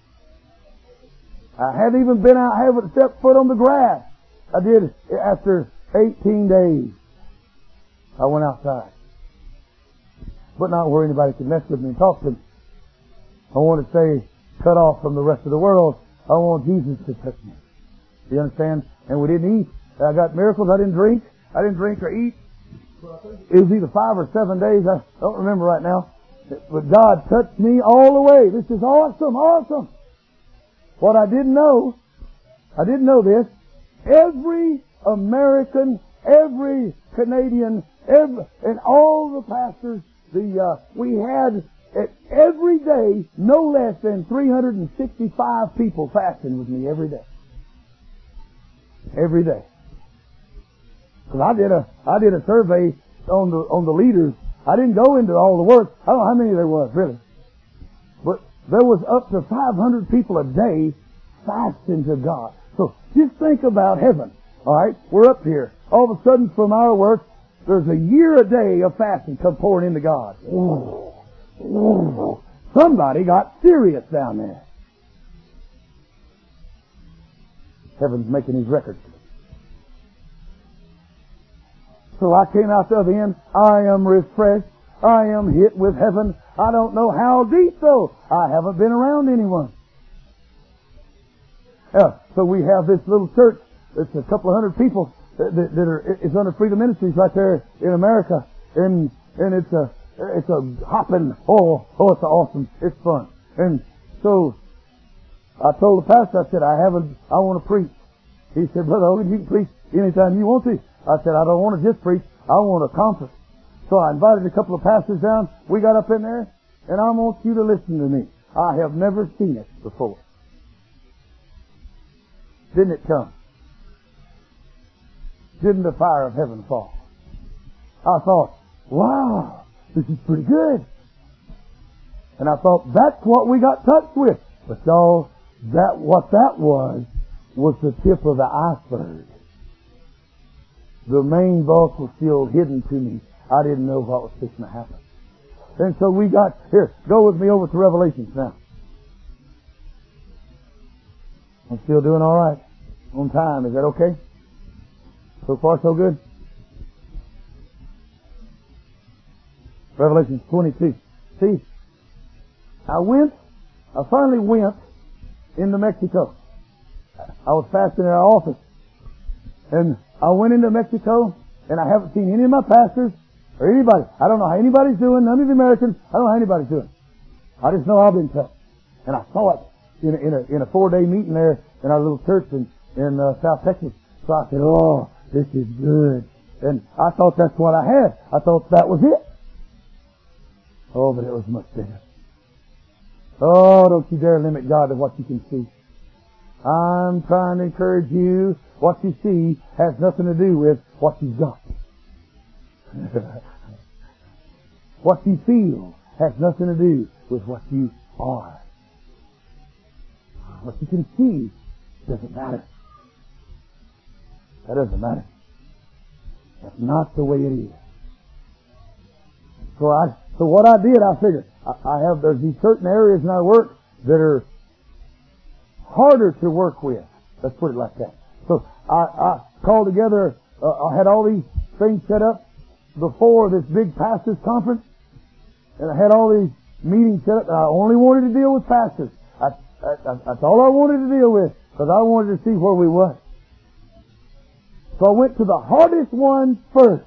I haven't even been out, I haven't stepped foot on the grass. I did after eighteen days. I went outside. But not where anybody could mess with me and talk to me. I want to stay cut off from the rest of the world. I want Jesus to touch me. You understand? And we didn't eat. I got miracles. I didn't drink. I didn't drink or eat. It was either five or seven days. I don't remember right now. But God touched me all the way. This is awesome, awesome. What I didn't know, I didn't know this. Every American, every Canadian, every, and all the pastors, the uh, we had at every day no less than three hundred sixty-five people fasting with me every day. Every day. Because I did a I did a survey on the on the leaders. I didn't go into all the work. I don't know how many there was really, but there was up to five hundred people a day fasting to God. So just think about heaven. All right, we're up here. All of a sudden, from our work, there's a year a day of fasting come pouring into God. Ooh. Ooh. Somebody got serious down there. Heaven's making these records. So I came out the other end. I am refreshed. I am hit with heaven. I don't know how deep though. I haven't been around anyone. Yeah, so we have this little church. It's a couple of hundred people that, that, that are. It's under Freedom Ministries right there in America, and and it's a it's a hopping. Oh, oh, it's awesome. It's fun. And so I told the pastor, I said, I haven't. I want to preach. He said, Brother Hogan, you can preach anytime you want to. I said, I don't want to just preach. I want a conference. So I invited a couple of pastors down. We got up in there, and I want you to listen to me. I have never seen it before. Didn't it come? Didn't the fire of heaven fall? I thought, wow, this is pretty good. And I thought, that's what we got touched with. But y'all, that, what that was, was the tip of the iceberg. The main bulk was still hidden to me. I didn't know what was fixing to happen. And so we got, here, go with me over to Revelations now. I'm still doing all right. On time. Is that okay? So far, so good? Revelation twenty-two. See, I went, I finally went into Mexico. I was fasting in our office. And I went into Mexico, and I haven't seen any of my pastors or anybody. I don't know how anybody's doing, none of the Americans. I don't know how anybody's doing. I just know I've been touched. And I saw it in a, in a, in a four-day meeting there in our little church in, in uh, South Texas. So I said, oh, this is good. And I thought that's what I had. I thought that was it. Oh, but it was much bigger. Oh, don't you dare limit God to what you can see. I'm trying to encourage you. What you see has nothing to do with what you've got. What you feel has nothing to do with what you are. What you can see doesn't matter. That doesn't matter. That's not the way it is. So I, so what I did, I figured, I, I have, there's these certain areas in our work that are harder to work with. Let's put it like that. So I, I called together, uh, I had all these things set up before this big pastors conference, and I had all these meetings set up, and I only wanted to deal with pastors. I, I, I, that's all I wanted to deal with, because I wanted to see where we was. So I went to the hardest one first.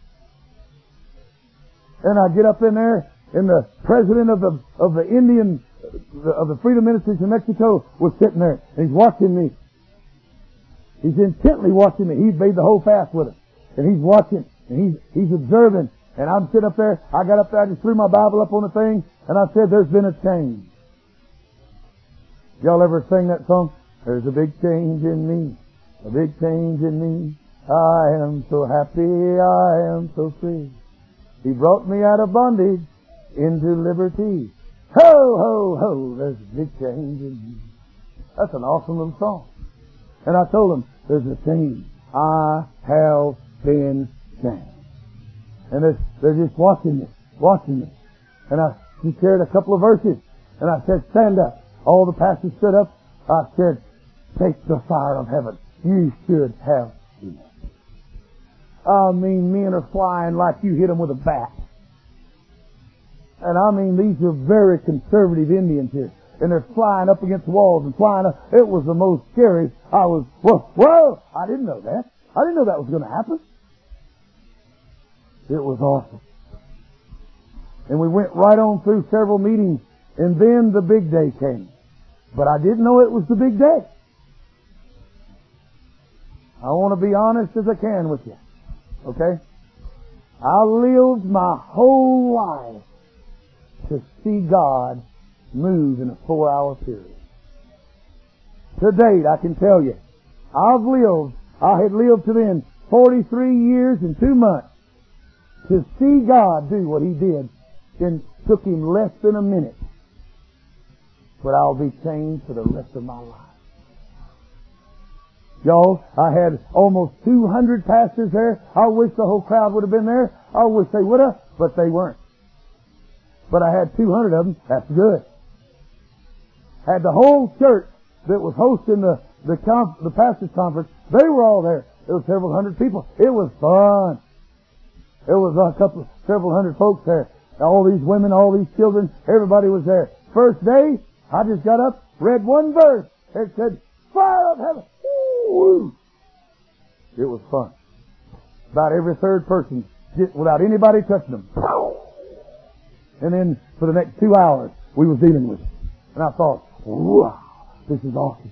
And I get up in there, and the president of the of the Indian of the Freedom Ministries in Mexico was sitting there, and he's watching me. He's intently watching me. He's made the whole fast with us, and he's watching, and he's he's observing. And I'm sitting up there. I got up there. I just threw my Bible up on the thing, and I said, "There's been a change." Y'all ever sing that song? There's a big change in me, a big change in me. I am so happy, I am so free. He brought me out of bondage into liberty. Ho, ho, ho, there's a big change in me. That's an awesome little song. And I told him, there's a change. I have been changed. And they're, they're just watching me, watching me. And I he shared a couple of verses. And I said, stand up. All the pastors stood up. I said, take the fire of heaven. You should have seen it. I mean, men are flying like you hit them with a bat. And I mean, these are very conservative Indians here. And they're flying up against the walls and flying up. It was the most scary. I was, whoa, whoa, I didn't know that. I didn't know that was going to happen. It was awesome. And we went right on through several meetings. And then the big day came. But I didn't know it was the big day. I want to be honest as I can with you. Okay? I lived my whole life to see God move in a four-hour period. To date, I can tell you, I've lived, I had lived to then forty-three years and two months to see God do what He did. It took Him less than a minute. But I'll be changed for the rest of my life. Y'all, I had almost two hundred pastors there. I wish the whole crowd would have been there. I wish they would have, but they weren't. But I had two hundred of them. That's good. Had the whole church that was hosting the the, conf, the pastors conference. They were all there. There were several hundred people. It was fun. There was a couple, several hundred folks there. All these women, all these children, everybody was there. First day, I just got up, read one verse. It said, "Fire of heaven." Woo. It was fun. About every third person, just without anybody touching them. And then for the next two hours, we was dealing with it. And I thought, wow, this is awesome.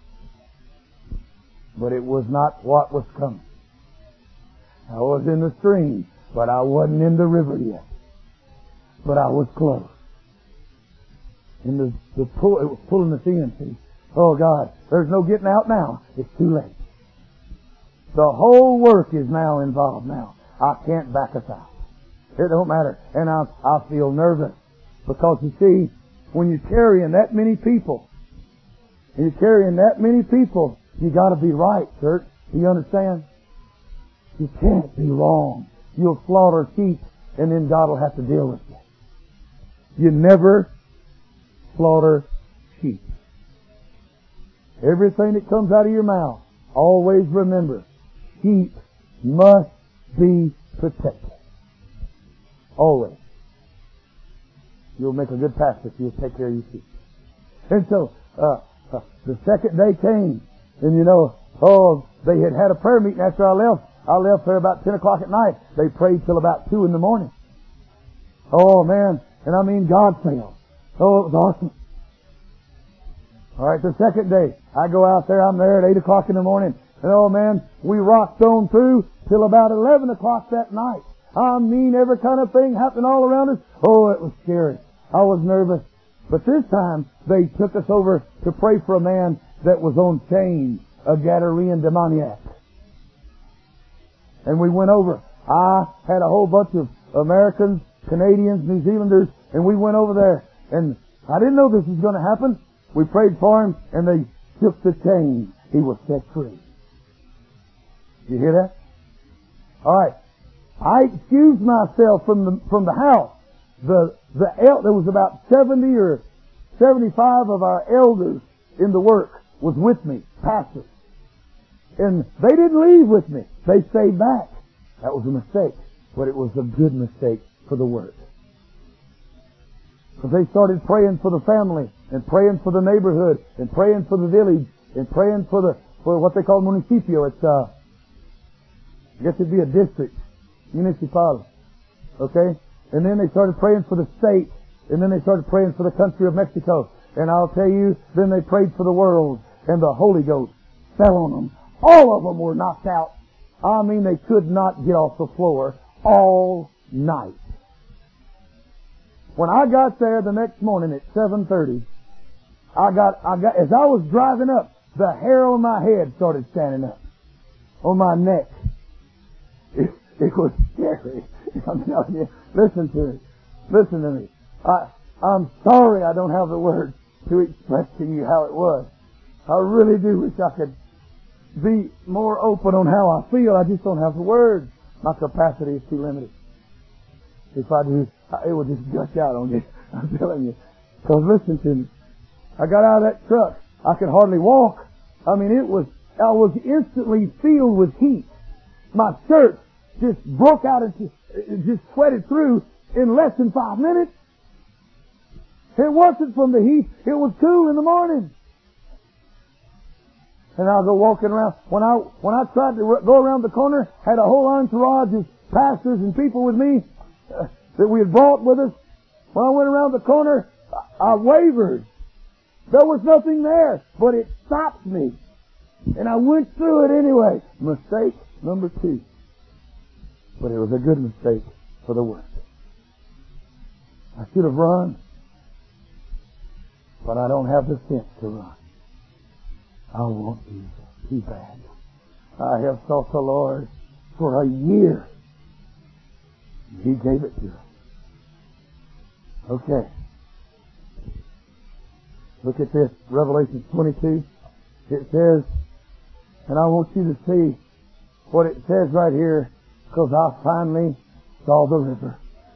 But it was not what was coming. I was in the stream, but I wasn't in the river yet. But I was close. And the, the pull, it was pulling us in, see. Oh God, there's no getting out now. It's too late. The whole work is now involved now. I can't back us out. It don't matter. And I, I feel nervous. Because you see, when you're carrying that many people, and you're carrying that many people, you gotta be right, church. Do you understand? You can't be wrong. You'll slaughter sheep, and then God will have to deal with you. You never slaughter sheep. Everything that comes out of your mouth, always remember, sheep must be protected. Always. You'll make a good pastor if you'll take care of your sheep. And so, uh, uh, the second day came, and you know, oh, they had had a prayer meeting after I left. I left there about ten o'clock at night. They prayed till about two in the morning. Oh man, and I mean God fell. Oh, it was awesome. All right, the second day, I go out there. I'm there at eight o'clock in the morning. And oh man, we rocked on through till about eleven o'clock that night. I mean, every kind of thing happened all around us. Oh, it was scary. I was nervous. But this time, they took us over to pray for a man that was on chains, a Gadarene demoniac. And we went over. I had a whole bunch of Americans, Canadians, New Zealanders, and we went over there. And I didn't know this was going to happen. We prayed for him, and they shook the chains. He was set free. You hear that? All right. I excused myself from the from the house. The the el- there was about seventy or seventy-five of our elders in the work was with me, pastors, and they didn't leave with me. They stayed back. That was a mistake, but it was a good mistake for the work. Because they started praying for the family, and praying for the neighborhood, and praying for the village, and praying for the for what they call municipio. It's uh, I guess it'd be a district. Municipal. Okay? And then they started praying for the state. And then they started praying for the country of Mexico. And I'll tell you, then they prayed for the world. And the Holy Ghost fell on them. All of them were knocked out. I mean, they could not get off the floor all night. When I got there the next morning at seven thirty, I got, I got, as I was driving up, the hair on my head started standing up. On my neck. It, It was scary. I'm telling you. Listen to me. Listen to me. I, I'm sorry I don't have the words to express to you how it was. I really do wish I could be more open on how I feel. I just don't have the words. My capacity is too limited. If I do, it will just gush out on you. I'm telling you. Because listen to me. I got out of that truck. I could hardly walk. I mean, it was, I was instantly filled with heat. My shirt just broke out and just, just sweated through in less than five minutes. It wasn't from the heat. It was cool in the morning. And I'll go walking around. When I, when I tried to go around the corner, had a whole entourage of pastors and people with me uh, that we had brought with us. When I went around the corner, I, I wavered. There was nothing there, but it stopped me. And I went through it anyway. Mistake number two. But it was a good mistake for the work. I should have run, but I don't have the sense to run. I want Jesus too bad. I have sought the Lord for a year. He gave it to us. Okay. Look at this, Revelation twenty-two. It says, and I want you to see what it says right here, because I finally saw the river.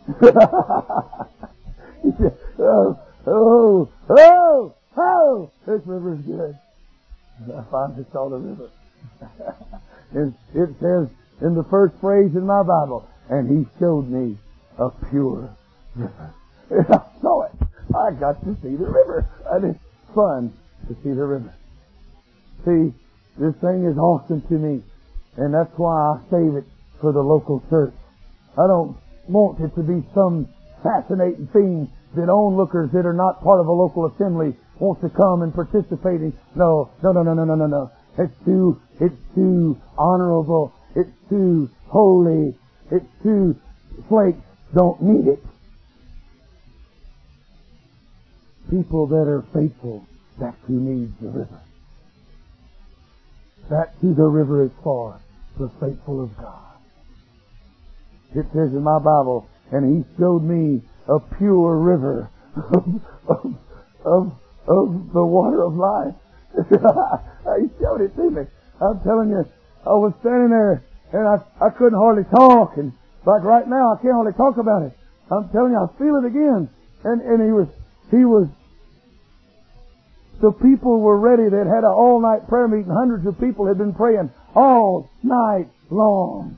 oh, oh, oh, oh, this river is good. I finally saw the river. it, it says in the first phrase in my Bible, and He showed me a pure river. And I saw it. I got to see the river. And it's fun to see the river. See, this thing is awesome to me. And that's why I save it for the local church. I don't want it to be some fascinating thing that onlookers that are not part of a local assembly want to come and participate in. No, no, no, no, no, no, no, no. It's too, it's too honorable. It's too holy. It's too, flakes don't need it. People that are faithful, that's who needs the river. That to the river is for the faithful of God. It says in my Bible, and He showed me a pure river of, of, of, of the water of life. He showed it to me. I'm telling you, I was standing there and I, I couldn't hardly talk. And like right now, I can't hardly talk about it. I'm telling you, I feel it again. And, and he was, he was, the people were ready. They'd had an all-night prayer meeting. Hundreds of people had been praying all night long.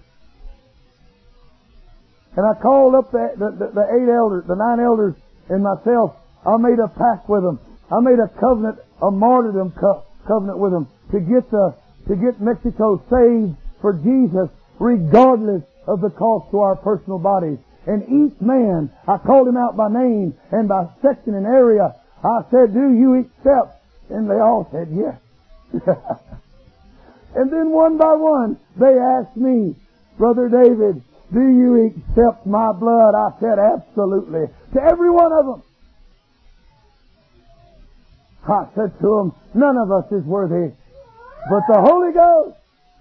And I called up the, the, the, the eight elders, the nine elders, and myself. I made a pact with them. I made a covenant, a martyrdom co- covenant with them to get the, to get Mexico saved for Jesus, regardless of the cost to our personal bodies. And each man, I called him out by name and by section and area. I said, "Do you accept?" And they all said, "Yes." And then one by one, they asked me, Brother David, do you accept my blood? I said, absolutely. To every one of them. I said to them, none of us is worthy, but the Holy Ghost.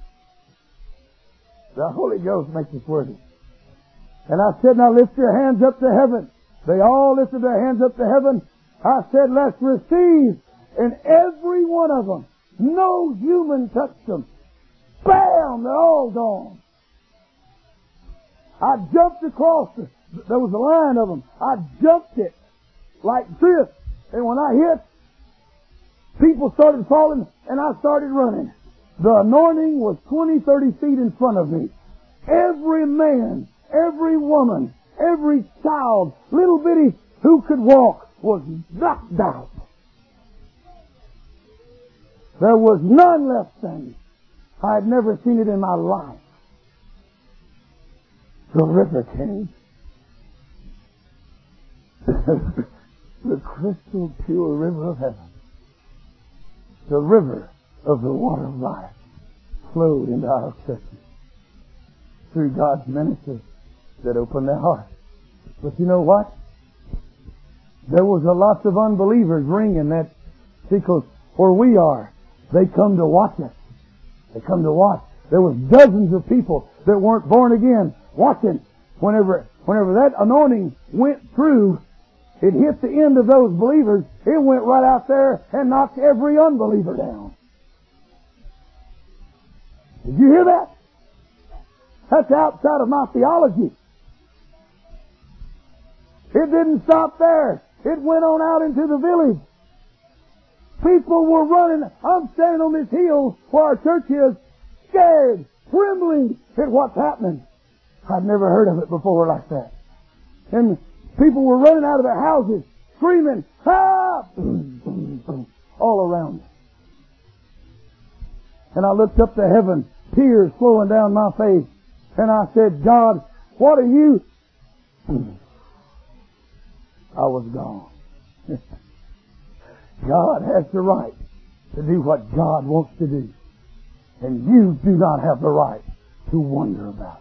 The Holy Ghost makes us worthy. And I said, now lift your hands up to heaven. They all lifted their hands up to heaven. I said, let's receive. And every one of them, no human touched them. Bam! They're all gone. I jumped across. The, there was a line of them. I jumped it like this. And when I hit, people started falling and I started running. The anointing was twenty, thirty feet in front of me. Every man, every woman, every child, little bitty who could walk was knocked out. There was none left standing. I had never seen it in my life. The river came. The crystal pure river of heaven. The river of the water of life flowed into our churches through God's ministers that opened their hearts. But you know what? There was a lot of unbelievers ringing that, because where we are, they come to watch us. They come to watch. There was dozens of people that weren't born again watching. Whenever, whenever that anointing went through, it hit the end of those believers, it went right out there and knocked every unbeliever down. Did you hear that? That's outside of my theology. It didn't stop there. It went on out into the village. People were running. I'm standing on this hill where our church is, scared, trembling at what's happening. I'd never heard of it before like that. And people were running out of their houses, screaming, ah! Boom, boom, boom, all around us. And I looked up to heaven, tears flowing down my face, and I said, God, what are you? I was gone. God has the right to do what God wants to do. And you do not have the right to wonder about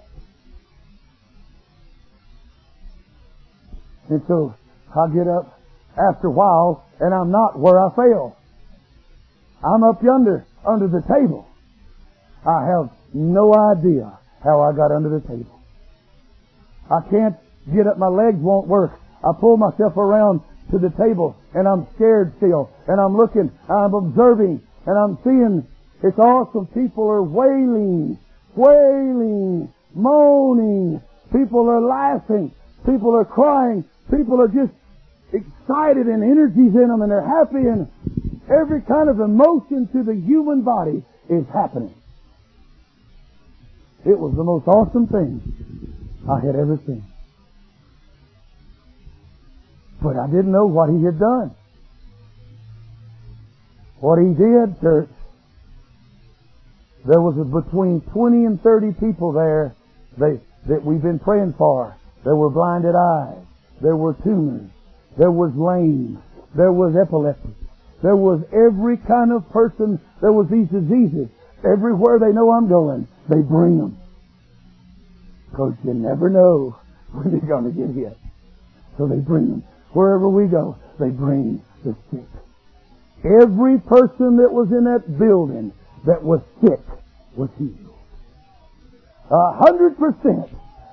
it. And so I get up after a while and I'm not where I fell. I'm up yonder under the table. I have no idea how I got under the table. I can't get up. My legs won't work. I pull myself around to the table and I'm scared still. And I'm looking, I'm observing, and I'm seeing it's awesome. People are wailing, wailing, moaning. People are laughing. People are crying. People are just excited and energies in them and they're happy, and every kind of emotion to the human body is happening. It was the most awesome thing I had ever seen. But I didn't know what he had done. What he did, church, there was a, between twenty and thirty people there they, that we've been praying for. There were blinded eyes. There were tumors. There was lame. There was epilepsy. There was every kind of person. There was these diseases. Everywhere they know I'm going, they bring them. Because you never know when you're going to get hit. So they bring them. Wherever we go, they bring the sick. Every person that was in that building that was sick was healed. A hundred percent.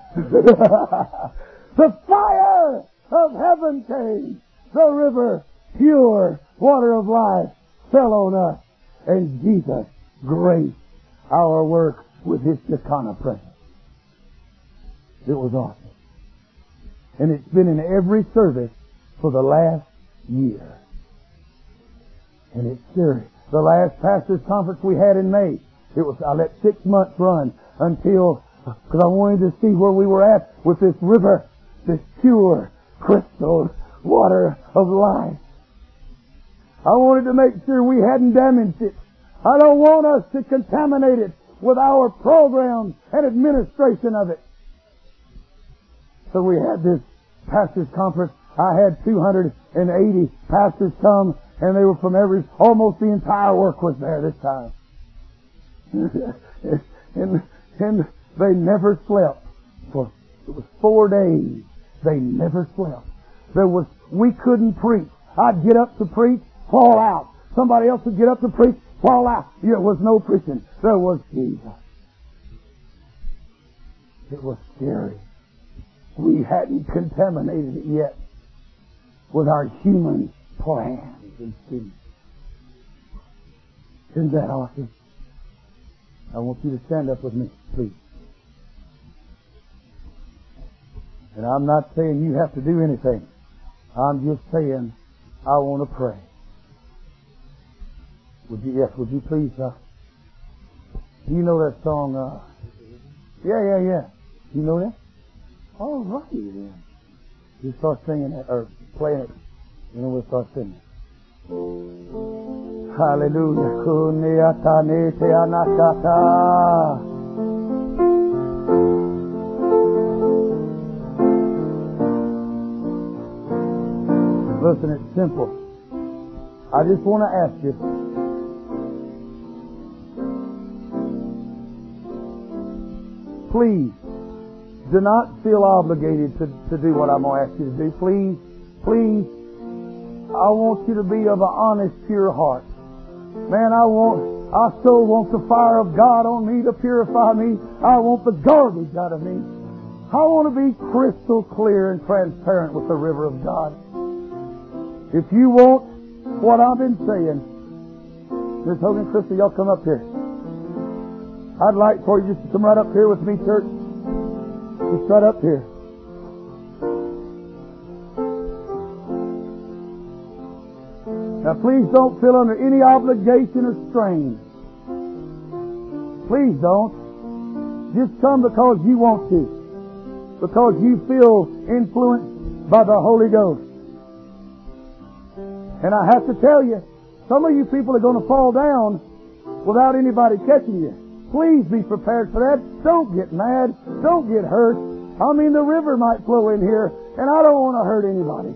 The fire of heaven came. The river, pure water of life, fell on us. And Jesus graced our work with His Shekinah presence. It was awesome. And it's been in every service for the last year. And it's serious. The last pastor's conference we had in May, it was, I let six months run until, because I wanted to see where we were at with this river, this pure, crystal water of life. I wanted to make sure we hadn't damaged it. I don't want us to contaminate it with our programs and administration of it. So we had this pastor's conference. I had two hundred eighty pastors come, and they were from every, almost the entire work was there this time. and, and they never slept. For it was four days. They never slept. There was, we couldn't preach. I'd get up to preach, fall out. Somebody else would get up to preach, fall out. There was no preaching. There was Jesus. It was scary. We hadn't contaminated it yet with our human plans and schemes. Isn't that awesome? I want you to stand up with me, please. And I'm not saying you have to do anything. I'm just saying I want to pray. Would you, yes, would you please, uh, do you know that song, uh, yeah, yeah, yeah. You know that? All right, then. You start singing it, or playing it, and then we'll start singing. Hallelujah. Listen, it's simple. I just want to ask you, please, do not feel obligated to, to do what I'm going to ask you to do. Please, please, I want you to be of an honest, pure heart. Man, I want, I so want the fire of God on me to purify me. I want the garbage out of me. I want to be crystal clear and transparent with the river of God. If you want what I've been saying, Miss Hogan, Crystal, y'all come up here. I'd like for you just to come right up here with me, church. Just right up here. Now please don't feel under any obligation or strain. Please don't. Just come because you want to. Because you feel influenced by the Holy Ghost. And I have to tell you, some of you people are going to fall down without anybody catching you. Please be prepared for that. Don't get mad. Don't get hurt. I mean, the river might flow in here, and I don't want to hurt anybody.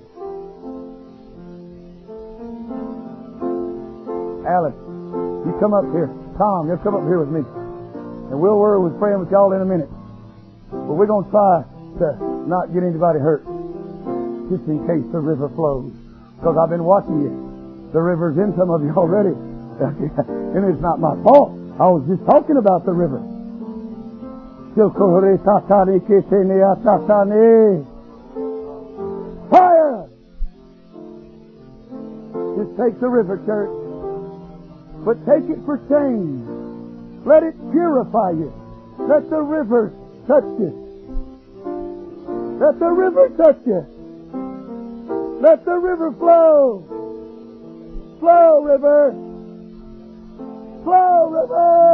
Alice, you come up here. Tom, you come up here with me. And Will Word was praying with y'all in a minute. But we're going to try to not get anybody hurt, just in case the river flows. Because I've been watching you. The river's in some of you already. And it's not my fault. I was just talking about the river. Fire! Just take the river, church. But take it for change. Let it purify you. Let the river touch you. Let the river touch you. Let the river flow. Flow, river. Flow, river.